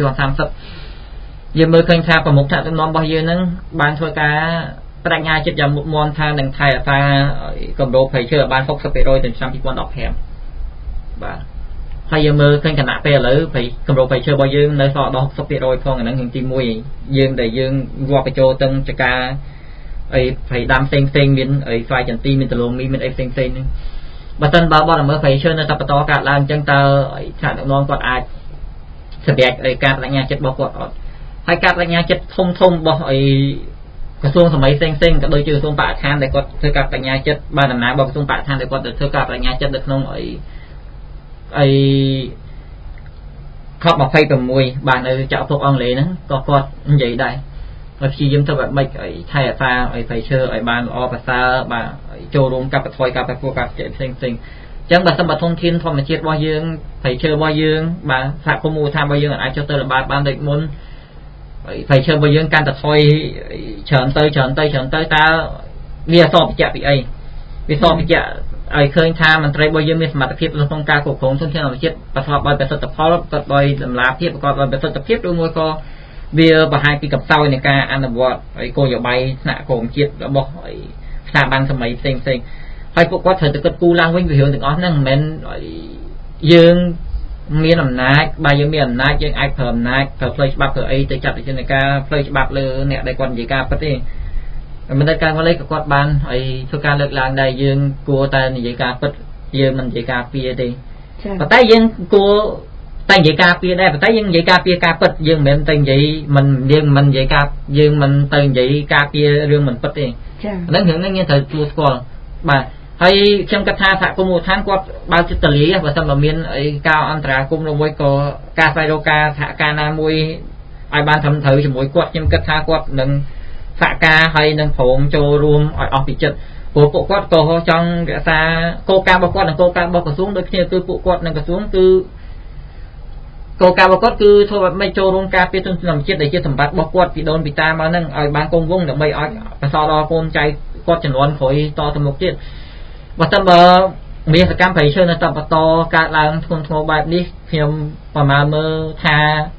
2030យើងមើលឃើញថាប្រមុខថ្នាក់ដឹកនាំរបស់យើងហ្នឹងបានធ្វើការបដិញ្ញាចិត្តយ៉ាងមុតមមថានឹងថែរក្សាកម្រិតព្រៃឈើឲ្យបាន sixty percent ទៅឆ្នាំ2015បាទហើយយើងមើលឃើញគណៈពេលឥឡូវព្រៃកម្រិតព្រៃឈើរបស់យើងនៅសល់ដល់ sixty percent ផងអាហ្នឹងរឿងទី1យើងដែលយើងវាប់បញ្ចូលទាំងចការអីព្រៃដាំផ្សេងផ្សេងមានអីស្វាយចន្ទីមានដលងមីមានអីផ្សេងផ្សេងហ្នឹងបើមិនបើបត់ល្មើសព្រៃឈើនៅតែបន្តកើតឡើងអញ្ចឹងតើថ្នាក់ដឹកនាំគាត់អាចសម្រាប់អីការបដិញ្ញាចិត្តរបស់គាត់អត់ហើយការបដិញ្ញាចិត្តធំធំរបស់អីក្រសួងសម័យផ្សេងផ្សេងក៏ដូចជាក្រសួងបរិស្ថានដែលគាត់ធ្វើការបដិញ្ញាចិត្តបានដំណើររបស់ក្រសួងបរិស្ថានដែលគាត់ទៅធ្វើការបដិញ្ញាចិត្តនៅក្នុងអីអីខប26បាននៅចៅពុកអង់គ្លេសហ្នឹងក៏គាត់និយាយដែរហើយព្យាយាមធ្វើបែបម៉េចឲ្យថែរក្សាឲ្យព្រៃឈើឲ្យបានល្អប្រសើរបាទចូលរួមកាប់បន្ថយការប្រែប្រួលការផ្សេងផ្សេងអញ្ចឹងបើសិនបើធនធានធម្មជាតិរបស់យើងព្រៃឈើរបស់យើងបាទសហគមន៍មូលដ្ឋានរបស់យើងអាចចុះទៅល្បាតបានដូចមុនព្រៃឈើរបស់យើងកាន់តែថយច្រើនទៅច្រើនទៅច្រើនទៅតើវាអសបច្ចៈពីអីវាសបច្ចៈឲ្យឃើញថាមន្ត្រីរបស់យើងមានសមត្ថភាពក្នុងការគ្រប់គ្រងធនធានធម្មជាតិប្រកបដោយប្រសិទ្ធផលប្រកបដោយតម្លាភាពប្រកបដោយប្រសិទ្ធភាពឬមួយក៏វាបង្ហាញពីកំសោយនៃការអនុវត្តឲ្យគោលនយោបាយថ្នាក់ក្រមជាតិរបស់ស្ថាប័នសម័យផ្សេងផ្សេងហើយពួកគាត់ត្រូវតែគិតគូរឡើងវិញពីរឿងទាំងអស់ហ្នឹងមិនមែនយើងមានអំណាចបើយើងមានអំណាចយើងអាចប្រើអំណាចប្រើផ្លូវច្បាប់ធ្វើអីទៅចាត់វិធានការផ្លូវច្បាប់លើអ្នកដែលគាត់និយាយការពិតទេមិនតែការមកលេខក៏គាត់បានហើយធ្វើការលើកឡើងដែរយើងគួរតែនិយាយការពិតយើងមិននិយាយការពារទេប៉ុន្តែយើងគួរតែនិយាយការពារដែរប៉ុន្តែយើងនិយាយការពារការពិតយើងមិនមែនតែនិយាយមិនយើងមិននិយាយការយើងមិនទៅនិយាយការពាររឿងមិនពិតទេចា៎ហ្នឹងរឿងហ្នឹងយើងត្រូវទទួលស្គាល់បាទហើយខ្ញុំគិតថាសហគមន៍មូលដ្ឋានគាត់បើចិត្តតលាបើសិនបើមានអីការអន្តរាគមន៍ឬមួយក៏ការស្វែងរកការសហការណាមួយឲ្យបានត្រឹមត្រូវជាមួយគាត់ខ្ញុំគិតថាគាត់នឹងសហការហើយនឹងព្រមចូលរួមឲ្យអស់ពីចិត្តព្រោះពួកគាត់ក៏ចង់រក្សាគោលការណ៍របស់គាត់និងគោលការណ៍របស់ក្រសួងដូចគ្នាគឺពួកគាត់និងក្រសួងគឺគោលការណ៍របស់គាត់គឺធ្វើឲ្យមិនចូលរួមការពារធនធានធម្មជាតិដែលជាសម្បត្តិរបស់គាត់ពីដូនពីតាមកហ្នឹងឲ្យបានគង់វង្សដើម្បីឲ្យប្រសើរដល់កូនចៅគាត់ជំនាន់ក្រោយតទៅមុខទៀតបើមិនបើមានសកម្មប្រតិជននៅតែបន្តកើតឡើងធ្ងន់ធ្ងរបែបនេះខ្ញុំប្រមាណមើលថា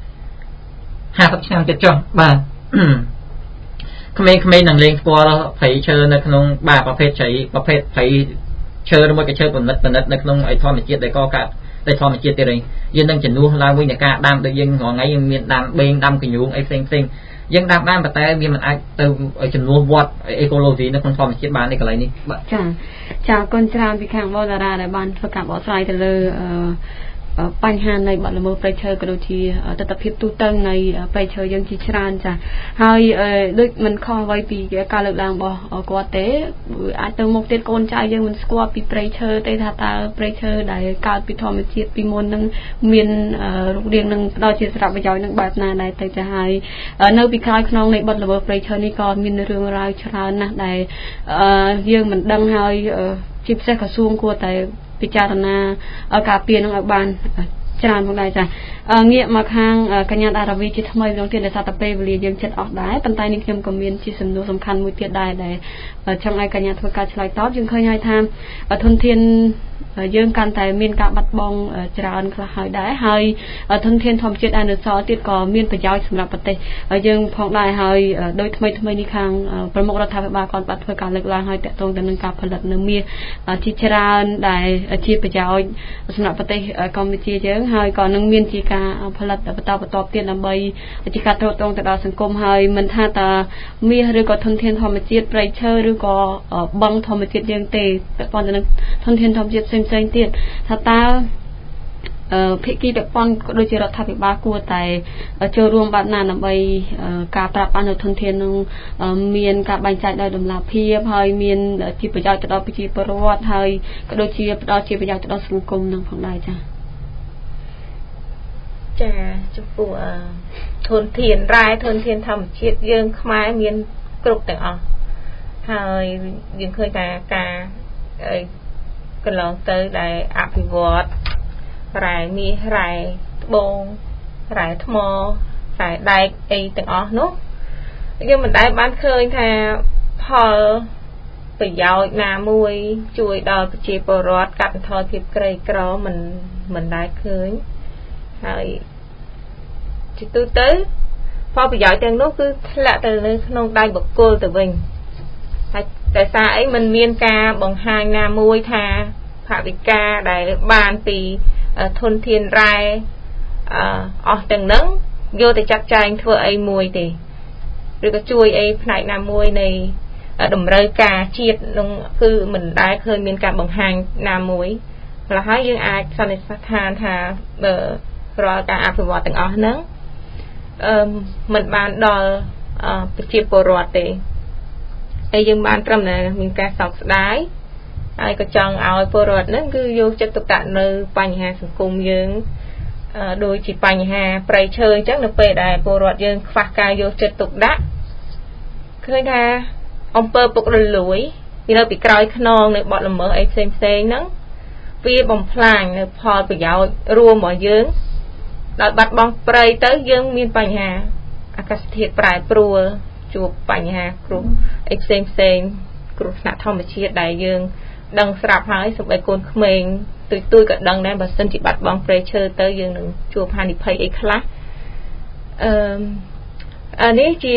fiftyឆ្នាំទៀតចុះបាទក្មេងៗនឹងលេងស្គាល់ព្រៃឈើនៅក្នុងបាទប្រភេទជ្រៃប្រភេទព្រៃឈើមួយក៏ឈើប្រណិតប្រណិតនៅក្នុងឯធម្មជាតិដែលកកើតតែធម្មជាតិទៀតឯងយើងនឹងជំនួសឡើងវិញនៃការដាំដូចយើងរាល់ថ្ងៃយើងមានដាំបេងដាំកញ្ញូងអីផ្សេងផ្សេងយើងដាំបានប៉ុន្តែវាមិនអាចទៅជំនួសវត្តអេកូឡូស៊ីនៅក្នុងធម្មជាតិបាននេះកន្លែងនេះបាទចាចាអរគុណច្រើនពីខាងបងតារាដែលបានធ្វើការបកស្រាយទៅលើអឺបញ្ហានៃបទល្មើសព្រៃឈើក៏ដូចជាទស្សនវិជ្ជាទូទៅនៃព្រៃឈើយើងជាច្រើនចាហើយដូចមិនខុសអ្វីពីការលើកឡើងរបស់គាត់ទេអាចទៅមុខទៀតកូនចៅយើងមិនស្គាល់ពីព្រៃឈើទេថាតើព្រៃឈើដែលកើតពីធម្មជាតិពីមុននឹងមានរូបរាងនឹងផ្ដល់ជាសារៈប្រយោជន៍នឹងបែបណាដែរទៅចាហើយនៅពីក្រោយខ្នងនៃបទល្មើសព្រៃឈើនេះក៏មានរឿងរ៉ាវច្រើនណាស់ដែលយើងមិនដឹងហើយជាពិសេសក្រសួងគួរតែពិចារណាការពារនឹងឲ្យបានច្រើនផងដែរចាងាកមកខាងកញ្ញាតារាវីជាថ្មីម្ដងទៀតដែលថាតែពេលវេលាយើងចិត្តអស់ដែរប៉ុន្តែនេះខ្ញុំក៏មានជាសំណួរសំខាន់មួយទៀតដែរដែលចង់ឲ្យកញ្ញាធ្វើការឆ្លើយតបយើងឃើញហើយថាធនធានយើងកាន់តែមានការបាត់បង់ច្រើនខ្លះហើយដែរហើយធនធានធម្មជាតិដែលនៅសល់ទៀតក៏មានប្រយោជន៍សម្រាប់ប្រទេសយើងផងដែរហើយដោយថ្មីថ្មីនេះខាងប្រមុខរដ្ឋាភិបាលគាត់បានធ្វើការលើកឡើងហើយតាក់ទងទៅនឹងការផលិតនៅមាសជាច្រើនដែលជាប្រយោជន៍សម្រាប់ប្រទេសកម្ពុជាយើងហើយក៏នឹងមានជាការផលិតបន្តបន្តទៀតដើម្បីជាការទ្រទ្រង់ទៅដល់សង្គមហើយមិនថាតើមាសឬក៏ធនធានធម្មជាតិព្រៃឈើឬក៏បឹងធម្មជាតិយើងទេពាក់ព័ន្ធទៅនឹងធនធានធម្មជាតិផ្សេងផ្សេងទៀតថាតើភាគីពាក់ព័ន្ធក៏ដូចជារដ្ឋាភិបាលគួរតែចូលរួមបែបណាដើម្បីការប្រើប្រាស់នៅធនធាននឹងមានការបែងចែកដោយតម្លាភាពហើយមានជាប្រយោជន៍ទៅដល់ប្រជាពលរដ្ឋហើយក៏ដូចជាផ្ដល់ជាប្រយោជន៍ទៅដល់សង្គមនឹងផងដែរចា៎ចាចំពោះធនធានរ៉ែធនធានធម្មជាតិយើងខ្មែរមានគ្រប់ទាំងអស់ហើយយើងឃើញថាការកន្លងទៅដែលអភិវឌ្ឍរ៉ែមាសរ៉ែត្បូងរ៉ែថ្មរ៉ែដែកអីទាំងអស់នោះយើងមិនដែលបានឃើញថាផលប្រយោជន៍ណាមួយជួយដល់ប្រជាពលរដ្ឋកាត់បន្ថយភាពក្រីក្រមិនមិនដែលឃើញហើយជាទូទៅផលប្រយោជន៍ទាំងនោះគឺធ្លាក់ទៅនៅក្នុងដៃបុគ្គលទៅវិញហើយតែសារអីមិនមានការបង្ហាញណាមួយថាថវិកាដែលបានពីធនធានរ៉ែអស់ទាំងហ្នឹងយកទៅចាត់ចែងធ្វើអីមួយទេឬក៏ជួយអីផ្នែកណាមួយនៃតម្រូវការជាតិនឹងគឺមិនដែលឃើញមានការបង្ហាញណាមួយព្រោះហើយយើងអាចសន្និដ្ឋានថារាល់ការអភិវឌ្ឍទាំងអស់ហ្នឹងអឺមិនបានដល់ប្រជាពលរដ្ឋទេហើយយើងបានត្រឹមតែមានការសោកស្ដាយហើយក៏ចង់ឲ្យពលរដ្ឋហ្នឹងគឺយកចិត្តទុកដាក់នៅបញ្ហាសង្គមយើងដូចជាបញ្ហាប្រៃឈើអញ្ចឹងនៅពេលដែលពលរដ្ឋយើងខ្វះការយកចិត្តទុកដាក់ឃើញថាអំពើពុករលួយពីនៅពីក្រោយខ្នងនៅបទល្មើសអីផ្សេងផ្សេងហ្នឹងវាបំផ្លាញនៅផលប្រយោជន៍រួមរបស់យើងដោយបាត់បង់ព្រៃទៅយើងមានបញ្ហាអាកាសធាតុប្រែប្រួលជួបបញ្ហាគ្រោះអីផ្សេងផ្សេងគ្រោះថ្នាក់ធម្មជាតិដែលយើងដឹងស្រាប់ហើយសូម្បីកូនក្មេងទុយទុយក៏ដឹងដែរបើសិនជាបាត់បង់ព្រៃឈើទៅយើងនឹងជួបហានិភ័យអីខ្លះអឺអានេះជា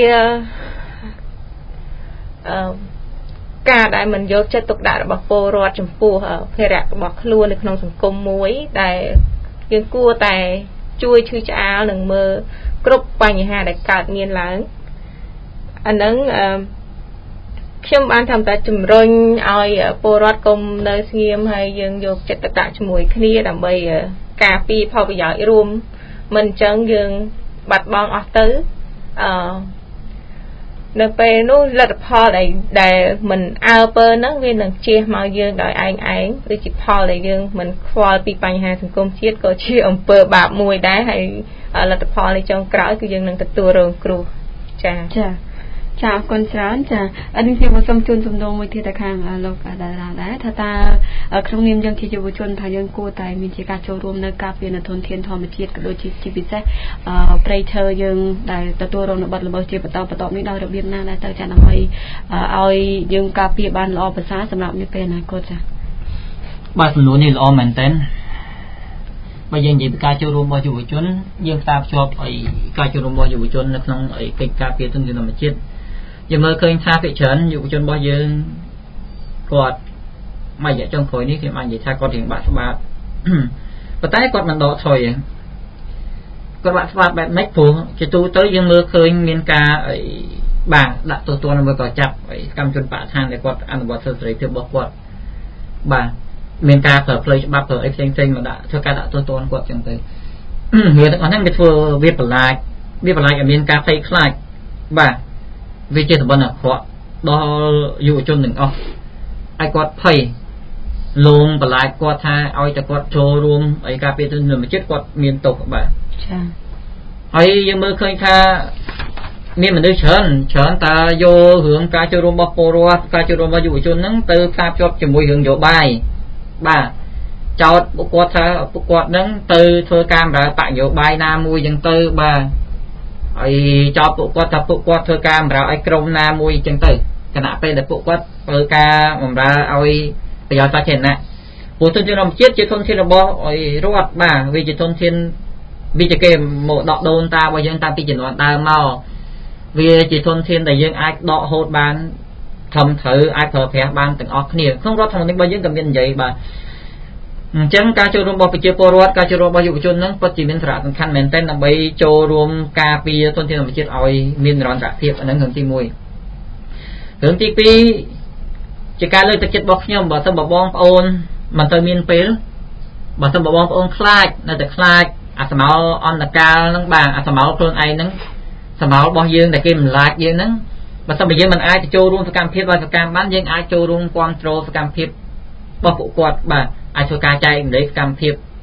អឺការដែលមិនយកចិត្តទុកដាក់របស់ពលរដ្ឋចំពោះភារៈរបស់ខ្លួននៅក្នុងសង្គមមួយដែលយើងគួរតែជួយឈឺឆ្អាលនិងមើលគ្រប់បញ្ហាដែលកើតមានឡើងអានឹងអឺខ្ញុំបានធ្វើតែជំរុញឲ្យពលរដ្ឋកុំនៅស្ងៀមហើយយើងយកចិត្តទុកដាក់ជាមួយគ្នាដើម្បីការពារផលប្រយោជន៍រួមមិនអញ្ចឹងយើងបាត់បង់អស់ទៅអឺនៅពេលនោះលទ្ធផលដែលដែលមិនអើពើហ្នឹងវានឹងជះមកយើងដោយឯងឯងឬជាផលដែលយើងមិនខ្វល់ពីបញ្ហាសង្គមជាតិក៏ជាអំពើបាបមួយដែរហើយលទ្ធផលនៃចុងក្រោយគឺយើងនឹងទទួលរងគ្រោះចា៎ចា៎ចាអរគុណច្រើនចាអត់នេះខ្ញុំសូមជូនសំណួរមួយទៀតទៅខាងលោកតារាដែរថាតើក្នុងនាមយើងជាយុវជនថាយើងគួរតែមានជាការចូលរួមនៅការពារធនធានធម្មជាតិក៏ដូចជាជាពិសេសព្រៃឈើយើងដែលទទួលរងនៅបាត់ល្មើសជាបន្តបន្ទាប់នេះដោយរបៀបណាដែរទៅចាដើម្បីឲ្យយើងការពារបានល្អប្រសើរសម្រាប់នាពេលអនាគតចាបាទសំណួរនេះល្អមែនទែនបើយើងនិយាយពីការចូលរួមរបស់យុវជនយើងផ្សារភ្ជាប់ឲ្យការចូលរួមរបស់យុវជននៅក្នុងកិច្ចការពារធនធានធម្មជាតិយើងមើលឃើញថាភាគច្រើនយុវជនរបស់យើងគាត់មួយរយៈចុងក្រោយនេះខ្ញុំអាចនិយាយថាគាត់រៀងបាក់ស្បាតប៉ុន្តែគាត់មិនដកថយគាត់បាក់ស្បាតបែបម៉េចព្រោះជាទូទៅយើងមើលឃើញមានការបាទដាក់ទោសទណ្ឌមួយក៏ចាប់កម្មជនបរិស្ថានដែលគាត់អនុវត្តសិទ្ធិសេរីភាពរបស់គាត់បាទមានការប្រើផ្លូវច្បាប់ប្រើអីផ្សេងផ្សេងមកដាក់ធ្វើការដាក់ទោសទណ្ឌគាត់ចឹងទៅរឿងទាំងអស់ហ្នឹងវាធ្វើវាប្រឡាយវាប្រឡាយឲ្យមានការភ័យខ្លាចបាទវាជាសម្បត្តិអាក្រក់ដល់យុវជនទាំងអស់ឲ្យគាត់ភ័យលងប្រឡាយគាត់ថាឲ្យតែគាត់ចូលរួមឲ្យការពារធនធានធម្មជាតិគាត់មានទោសបាទចា៎ហើយយើងមើលឃើញថាមានមនុស្សច្រើនច្រើនតើយករឿងការចូលរួមរបស់ពលរដ្ឋការចូលរួមរបស់យុវជនហ្នឹងទៅផ្សារភ្ជាប់ជាមួយរឿងនយោបាយបាទចោតពួកគាត់ថាពួកគាត់ហ្នឹងទៅធ្វើការបម្រើបកនយោបាយណាមួយចឹងទៅបាទហើយចោតពួកគាត់ថាពួកគាត់ធ្វើការបម្រើឲ្យក្រុមណាមួយចឹងទៅគណៈពេលដែលពួកគាត់ធ្វើការបម្រើឲ្យប្រយោជន៍សាធារណៈព្រោះធនធានធម្មជាតិជាធនធានរបស់ឲ្យរដ្ឋបាទវាជាធនធានវាជាគេមកដកដូនតារបស់យើងតាំងពីជំនាន់ដើមមកវាជាធនធានដែលយើងអាចដកហូតបានត្រឹមត្រូវអាចប្រើប្រាស់បានទាំងអស់គ្នាក្នុងរដ្ឋធម្មនុញ្ញរបស់យើងក៏មាននិយាយបាទអញ្ចឹងការចូលរួមរបស់ប្រជាពលរដ្ឋការចូលរួមរបស់យុវជនហ្នឹងពិតជាមានសារៈសំខាន់មែនទែនដើម្បីចូលរួមការពារធនធានធម្មជាតិឲ្យមាននិរន្តរភាពអាហ្នឹងរឿងទីមួយរឿងទីពីរជាការលើកទឹកចិត្តរបស់ខ្ញុំបើសិនបងប្អូនមិនទៅមានពេលបើសិនបងប្អូនខ្លាចនៅតែខ្លាចអាសមោលអន្តកាលហ្នឹងបាទអាសមោលខ្លួនឯងហ្នឹងសមោលរបស់យើងដែលគេមិនឡាចយើងហ្នឹងបើសិនបើយើងមិនអាចទៅចូលរួមសកម្មភាពដោយសកម្មបានយើងអាចចូលរួមគ្រប់គ្រងសកម្មភាពរបស់ពួកគាត់បាទអាចធ្វើការចែករំលែកសកម្មភាព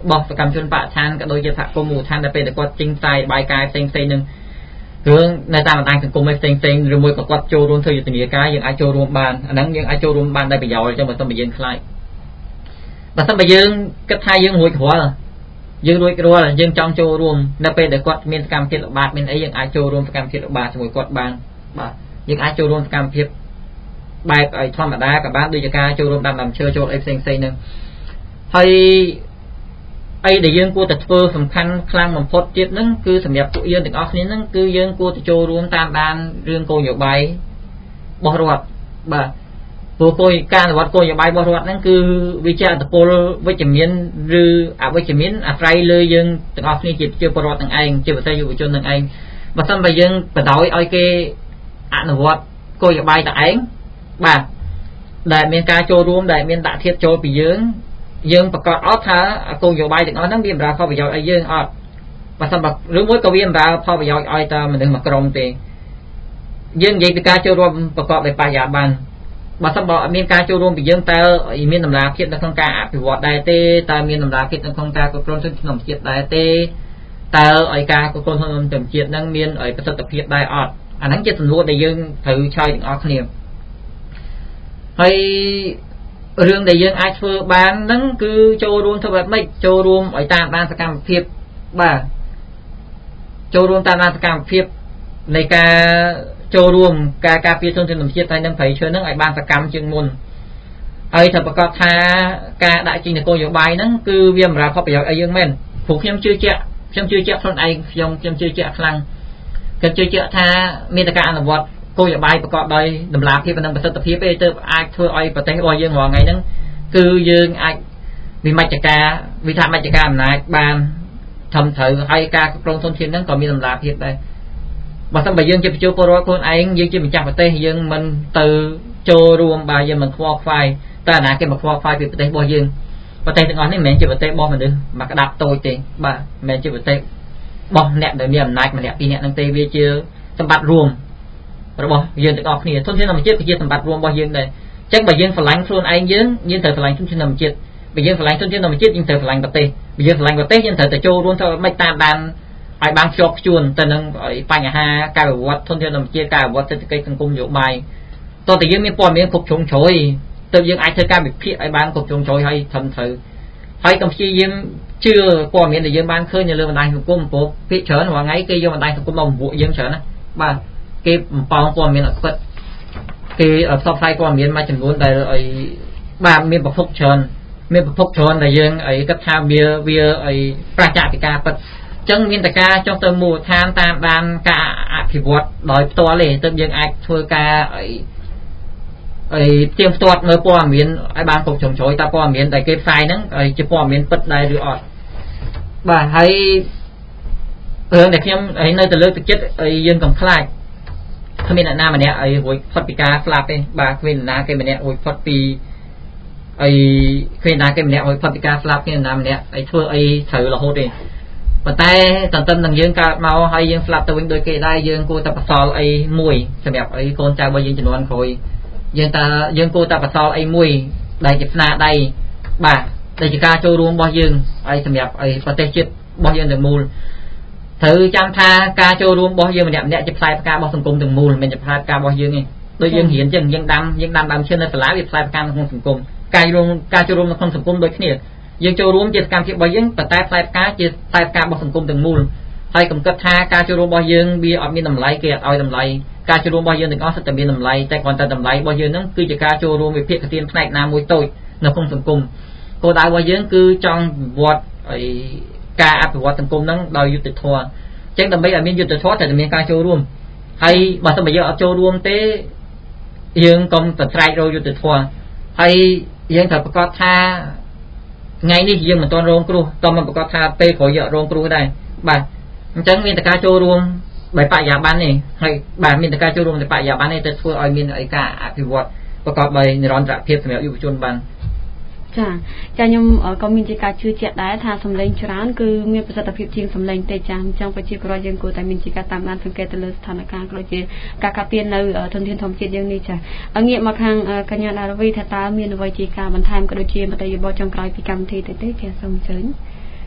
បោះសកម្មជនបកឋានក៏ដូចជាសហគមន៍មូលដ្ឋានដែលពេលតែគាត់ចេញផ្សាយបាយកាយផ្សេងផ្សេងនឹងរឿងនៅតាមបណ្ដាញសង្គមផ្សេងផ្សេងឬមួយក៏គាត់ចូលរួមធ្វើយុទ្ធនាការយើងអាចចូលរួមបានអាហ្នឹងយើងអាចចូលរួមបានដោយប្រយោជន៍អញ្ចឹងបើសិនបើយើងខ្លាចបើសិនបើយើងគិតថាយើងរួចរាល់យើងរួចរាល់យើងចង់ចូលរួមនៅពេលដែលគាត់មានសកម្មភាពល្បាតមានអីយើងអាចចូលរួមសកម្មភាពល្បាតជាមួយគាត់បានបាទយើងអាចចូលរួមសកម្មភាពបែបឲ្យធម្មតាក៏បានដូចជាការចូលរួមដាំដើមឈើចូលអីផ្សេងផ្សេងហ្នឹងហើយអីដែលយើងគួរតែធ្វើសំខាន់ខ្លាំងបំផុតទៀតហ្នឹងគឺសម្រាប់ពួកយើងទាំងអស់គ្នាហ្នឹងគឺយើងគួរតែចូលរួមតាមដានរឿងគោលនយោបាយរបស់រដ្ឋបាទព្រោះគោលការអនុវត្តគោលនយោបាយរបស់រដ្ឋហ្នឹងគឺវាជាអត្តពលវិជ្ជមានឬអវិជ្ជមានអាស្រ័យលើយើងទាំងអស់គ្នាជាជាពលរដ្ឋទាំងឯងជាប្រទេសយុវជនទាំងឯងបើមិនបើយើងបដ ாய் ឲ្យគេអនុវត្តគោលនយោបាយតែឯងបាទដែលមានការចូលរួមដែលមានដាក់ធៀបចូលពីយើងយើងប្រកាសអត់ថាគោលនយោបាយទាំងអស់ហ្នឹងវាបម្រើផលប្រយោជន៍ឲ្យយើងអត់បើមិនបើឬមួយក៏វាបម្រើផលប្រយោជន៍ឲ្យតែមនុស្សមួយក្រុមទេយើងនិយាយពីការចូលរួមប្រកបដោយបរិយាបានបើមិនបើអត់មានការចូលរួមពីយើងតើមានតម្លាភាពនៅក្នុងការអភិវឌ្ឍដែរទេតើមានតម្លាភាពនៅក្នុងការគ្រប់គ្រងធនធានធម្មជាតិដែរទេតើឲ្យការគ្រប់គ្រងធនធានធម្មជាតិហ្នឹងមានឲ្យប្រសិទ្ធភាពដែរអត់អាហ្នឹងជាសំណួរដែលយើងត្រូវឆ្លើយទាំងអស់គ្នាហើយរឿងដែលយើងអាចធ្វើបានហ្នឹងគឺចូលរួមធ្វើបែបម៉េចចូលរួមឲ្យតាមដានសកម្មភាពបាទចូលរួមតាមដានសកម្មភាពនៃការចូលរួមការការពារធនធានធម្មជាតិហើយនឹងប្រៃឈើហ្នឹងឲ្យបានសកម្មជាងមុនហើយថាប្រកាសថាការដាក់ចេញនូវគោលនយោបាយហ្នឹងគឺវាបម្រើផលប្រយោជន៍ឲ្យយើងមែនព្រោះខ្ញុំជឿជាក់ខ្ញុំជឿជាក់ខ្លួនឯងខ្ញុំខ្ញុំជឿជាក់ខ្លាំងខ្ញុំជឿជាក់ថាមានតែការអនុវត្តគោលនយោបាយប្រកបដោយតម្លាភាពនិងប្រសិទ្ធភាពទេទើបអាចធ្វើឲ្យប្រទេសរបស់យើងរាល់ថ្ងៃហ្នឹងគឺយើងអាចវិមជ្ឈការវិធានមជ្ឈការអំណាចបានធំត្រូវហើយការគ្រប់គ្រងធនធានហ្នឹងក៏មានតម្លាភាពដែរបើមិនបើយើងជាប្រជាពលរដ្ឋខ្លួនឯងយើងជាម្ចាស់ប្រទេសយើងមិនទៅចូលរួមបាទយើងមិនខ្វល់ខ្វាយតែអាណាគេមកខ្វល់ខ្វាយពីប្រទេសរបស់យើងប្រទេសទាំងអស់នេះមិនមែនជាប្រទេសរបស់មនុស្សមកក្តាប់តូចទេបាទមិនមែនជាប្រទេសរបស់អ្នកដែលមានអំណាចម្នាក់ពីរនាក់ហ្នឹងទេវាជាសម្បត្តិរួមរបស់យើងទាំងអស់គ្នាធនធានធម្មជាតិគឺជាសម្បត្តិរួមរបស់យើងដែរអញ្ចឹងបើយើងស្រឡាញ់ខ្លួនឯងយើងយើងត្រូវស្រឡាញ់ធនធានធម្មជាតិបើយើងស្រឡាញ់ធនធានធម្មជាតិយើងត្រូវស្រឡាញ់ប្រទេសបើយើងស្រឡាញ់ប្រទេសយើងត្រូវតែចូលរួមធ្វើមិនតាមដានឲ្យបានខ្ជាប់ខ្ជួនទៅនឹងបញ្ហាការវិវត្តធនធានធម្មជាតិការវិវត្តសេដ្ឋកិច្ចសង្គមនយោបាយតើតើយើងមានព័ត៌មានគ្រប់ជ្រុងជ្រោយទើបយើងអាចធ្វើការវិភាគឲ្យបានគ្រប់ជ្រុងជ្រោយហើយត្រឹមត្រូវហើយកម្ពុជាយើងជឿព័ត៌មានដែលយើងបានឃើញនៅលើបណ្ដាញសង្គមព្រោះភាគច្រើនរាល់ថ្ងៃគេយកបណ្ដាញសង្គមមកបំពួកយើងច្រើនណាបាទគេបំផព័ត៌មានអត់ពិតគេផ្សព្វផ្សាយព័ត៌មានមួយចំនួនដែលឲ្យបាទមានប្រភពច្រើនមានប្រភពច្រើនដែលយើងអីគិតថាវាវាអីប្រជាពិការពិតអញ្ចឹងមានតែការចុះទៅមូលដ្ឋានតាមដានការអភិវឌ្ឍដោយផ្ទាល់ទេទើបយើងអាចធ្វើការអីអីទៀងផ្ទាត់នៅព័ត៌មានឲ្យបានគ្រប់ជ្រុងជ្រោយតើព័ត៌មានដែលគេផ្សាយហ្នឹងជាព័ត៌មានពិតដែរឬអត់បាទហើយរឿងដែលខ្ញុំឲ្យនៅទៅលើទឹកចិត្តឲ្យយើងកុំខ្លាចគ្មានអ្នកណាម្នាក់ឲ្យរួចផុតពីការស្លាប់ទេបាទគ្មានអ្នកណាគេម្នាក់រួចផុតពីអីគ្មានអ្នកណាគេម្នាក់រួចផុតពីការស្លាប់គ្មានអ្នកណាម្នាក់ឲ្យធ្វើអីត្រូវរហូតទេប៉ុន្តែតន្ទឹមនឹងយើងកើតមកហើយយើងស្លាប់ទៅវិញដោយគេដែរយើងគួរតែបន្សល់អីមួយសម្រាប់អីកូនចៅរបស់យើងជំនាន់ក្រោយយើងតើយើងគួរតែបន្សល់អីមួយដែលជាស្នាដៃបាទដែលជាការចូលរួមរបស់យើងហើយសម្រាប់អីប្រទេសជាតិរបស់យើងទាំងមូលត្រូវចាំថាការចូលរួមរបស់យើងម្នាក់ម្នាក់ជាផ្លែផ្ការបស់សង្គមទាំងមូលមិនមែនជាផ្លែផ្ការបស់យើងទេដូចយើងរៀនចឹងយើងដាំយើងដាំដើមឈើនៅសាលាវាផ្លែផ្កាក្នុងសង្គមការរួមការចូលរួមនៅក្នុងសង្គមដូចគ្នាយើងចូលរួមជាសកម្មភាពរបស់យើងប៉ុន្តែផ្លែផ្កាជាផ្លែផ្ការបស់សង្គមទាំងមូលហើយកុំគិតថាការចូលរួមរបស់យើងវាអត់មានតម្លៃគេអត់ឲ្យតម្លៃការចូលរួមរបស់យើងទាំងអស់សុទ្ធតែមានតម្លៃតែគ្រាន់តែតម្លៃរបស់យើងហ្នឹងគឺជាការចូលរួមវិភាគទានផ្នែកណាមួយតូចនៅក្នុងសង្គមគោលដៅរបស់យើងគឺចង់វិវត្តអីការអភិវឌ្ឍសង្គមហ្នឹងដោយយុត្តិធម៌អញ្ចឹងដើម្បីឲ្យមានយុត្តិធម៌តែមានការចូលរួមហើយបើសិនបើយើងអត់ចូលរួមទេយើងកុំប្រស្រែករកយុត្តិធម៌ហើយយើងត្រូវប្រកាសថាថ្ងៃនេះយើងមិនទាន់រងគ្រោះតើមិនប្រកាសថាពេលក្រោយយើងរងគ្រោះដែរបាទអញ្ចឹងមានតែការចូលរួមដោយបរិយាបន្ននេះហើយបាទមានតែការចូលរួមដោយបរិយាបន្ននេះទៅធ្វើឲ្យមានឯការអភិវឌ្ឍប្រកបដោយនិរន្តរភាពសម្រាប់យុវជនបានចាចាខ្ញុំក៏មានជាការជឿជាក់ដែរថាសម្លេងច្រើនគឺមានប្រសិទ្ធភាពជាងសម្លេងទេចាអញ្ចឹងប្រជាពលរដ្ឋយើងគួរតែមានជាការតាមដានសង្កេតទៅលើស្ថានភាពក៏ដូចជាការការពារនៅធនធានធម្មជាតិយើងនេះចាងាកមកខាងកញ្ញាដារវីថាតើមានអ្វីជាការបន្ថែមក៏ដូចជាមតិយោបល់ចុងក្រោយពីកម្មវិធីទៅទេចាសូមអញ្ជើញ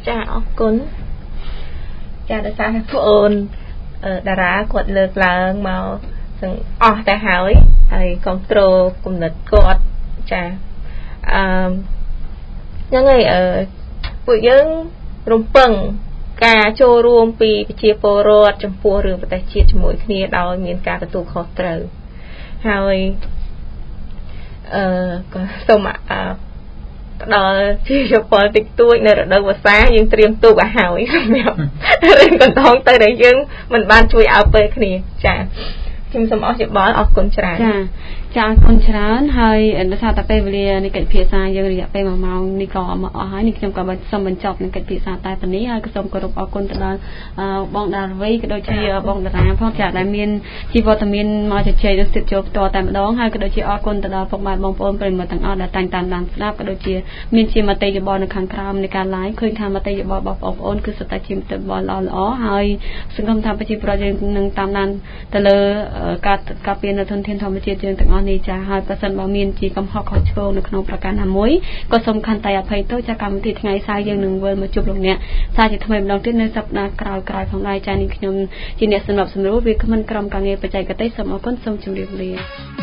ចាអរគុណចាដោយសារបងអូនតារាគាត់លើកឡើងមកទាំងអស់ទៅហើយហើយគ្រប់គ្រងគំនិតគាត់ចាអឺយ៉ាងហ្នឹងអឺពួកយើងរំពឹងការចូលរួមពីប្រជាពលរដ្ឋចំពោះរឿងប្រទេសជាតិជាមួយគ្នាដោយមានការទទួលខុសត្រូវហើយអឺក៏សូមអឺផ្ដល់ជាយោបល់តិចតួចនៅរដូវវស្សាយើងត្រៀមទូកឲ្យហើយសម្រាប់រឿងកន្ទងទៅដែលយើងមិនបានជួយឲ្យពេលគ្នាចាខ្ញុំសូមអរយោបល់អរគុណច្រើនចាចាអរគុណច្រើនហើយដោយសារតែពេលវេលានៃកិច្ចពិភាក្សាយើងរយៈពេលមួយម៉ោងនេះក៏មកអស់ហើយនេះខ្ញុំក៏សូមបញ្ចប់នឹងកិច្ចពិភាក្សាតែប៉ុណ្នេះហើយក៏សូមគោរពអរគុណទៅដល់បងដារវីក៏ដូចជាបងតារាផងចាដែលមានជីវវត្តមានមកជជែកនឹងសិទ្ធិចូលផ្ទាល់តែម្ដងហើយក៏ដូចជាអរគុណទៅដល់ពុកម៉ែបងប្អូនប្រិយមិត្តទាំងអស់ដែលតែងតាមដានស្ដាប់ក៏ដូចជាមានជាមតិយោបល់នៅខាងក្រោមនៃការ live ឃើញថាមតិយោបល់របស់បងប្អូនគឺសុទ្ធតែជាមតិយោបល់ល្អល្អហើយសង្ឃឹមថាប្រជាពលរដ្ឋយើងនឹងតាមដានទៅលើការការពារនៅធនធានធម្មជាតិយើងទាំងអស់នេះចាហើយប្រសិនបើមានជាកំហុសខុសឆ្គងនៅក្នុងប្រការណាមួយក៏សូមខន្តីអភ័យទោសចាកម្មវិធីថ្ងៃស្អែកយើងនឹងវិលមកជួបលោកអ្នកសារជាថ្មីម្ដងទៀតនៅសប្ដាហ៍ក្រោយៗផងដែរចានេះខ្ញុំជាអ្នកសម្របសម្រួលវាគ្មិនក្រុមការងារបច្ចេកទេសសូមអរគុណសូមជម្រាបលា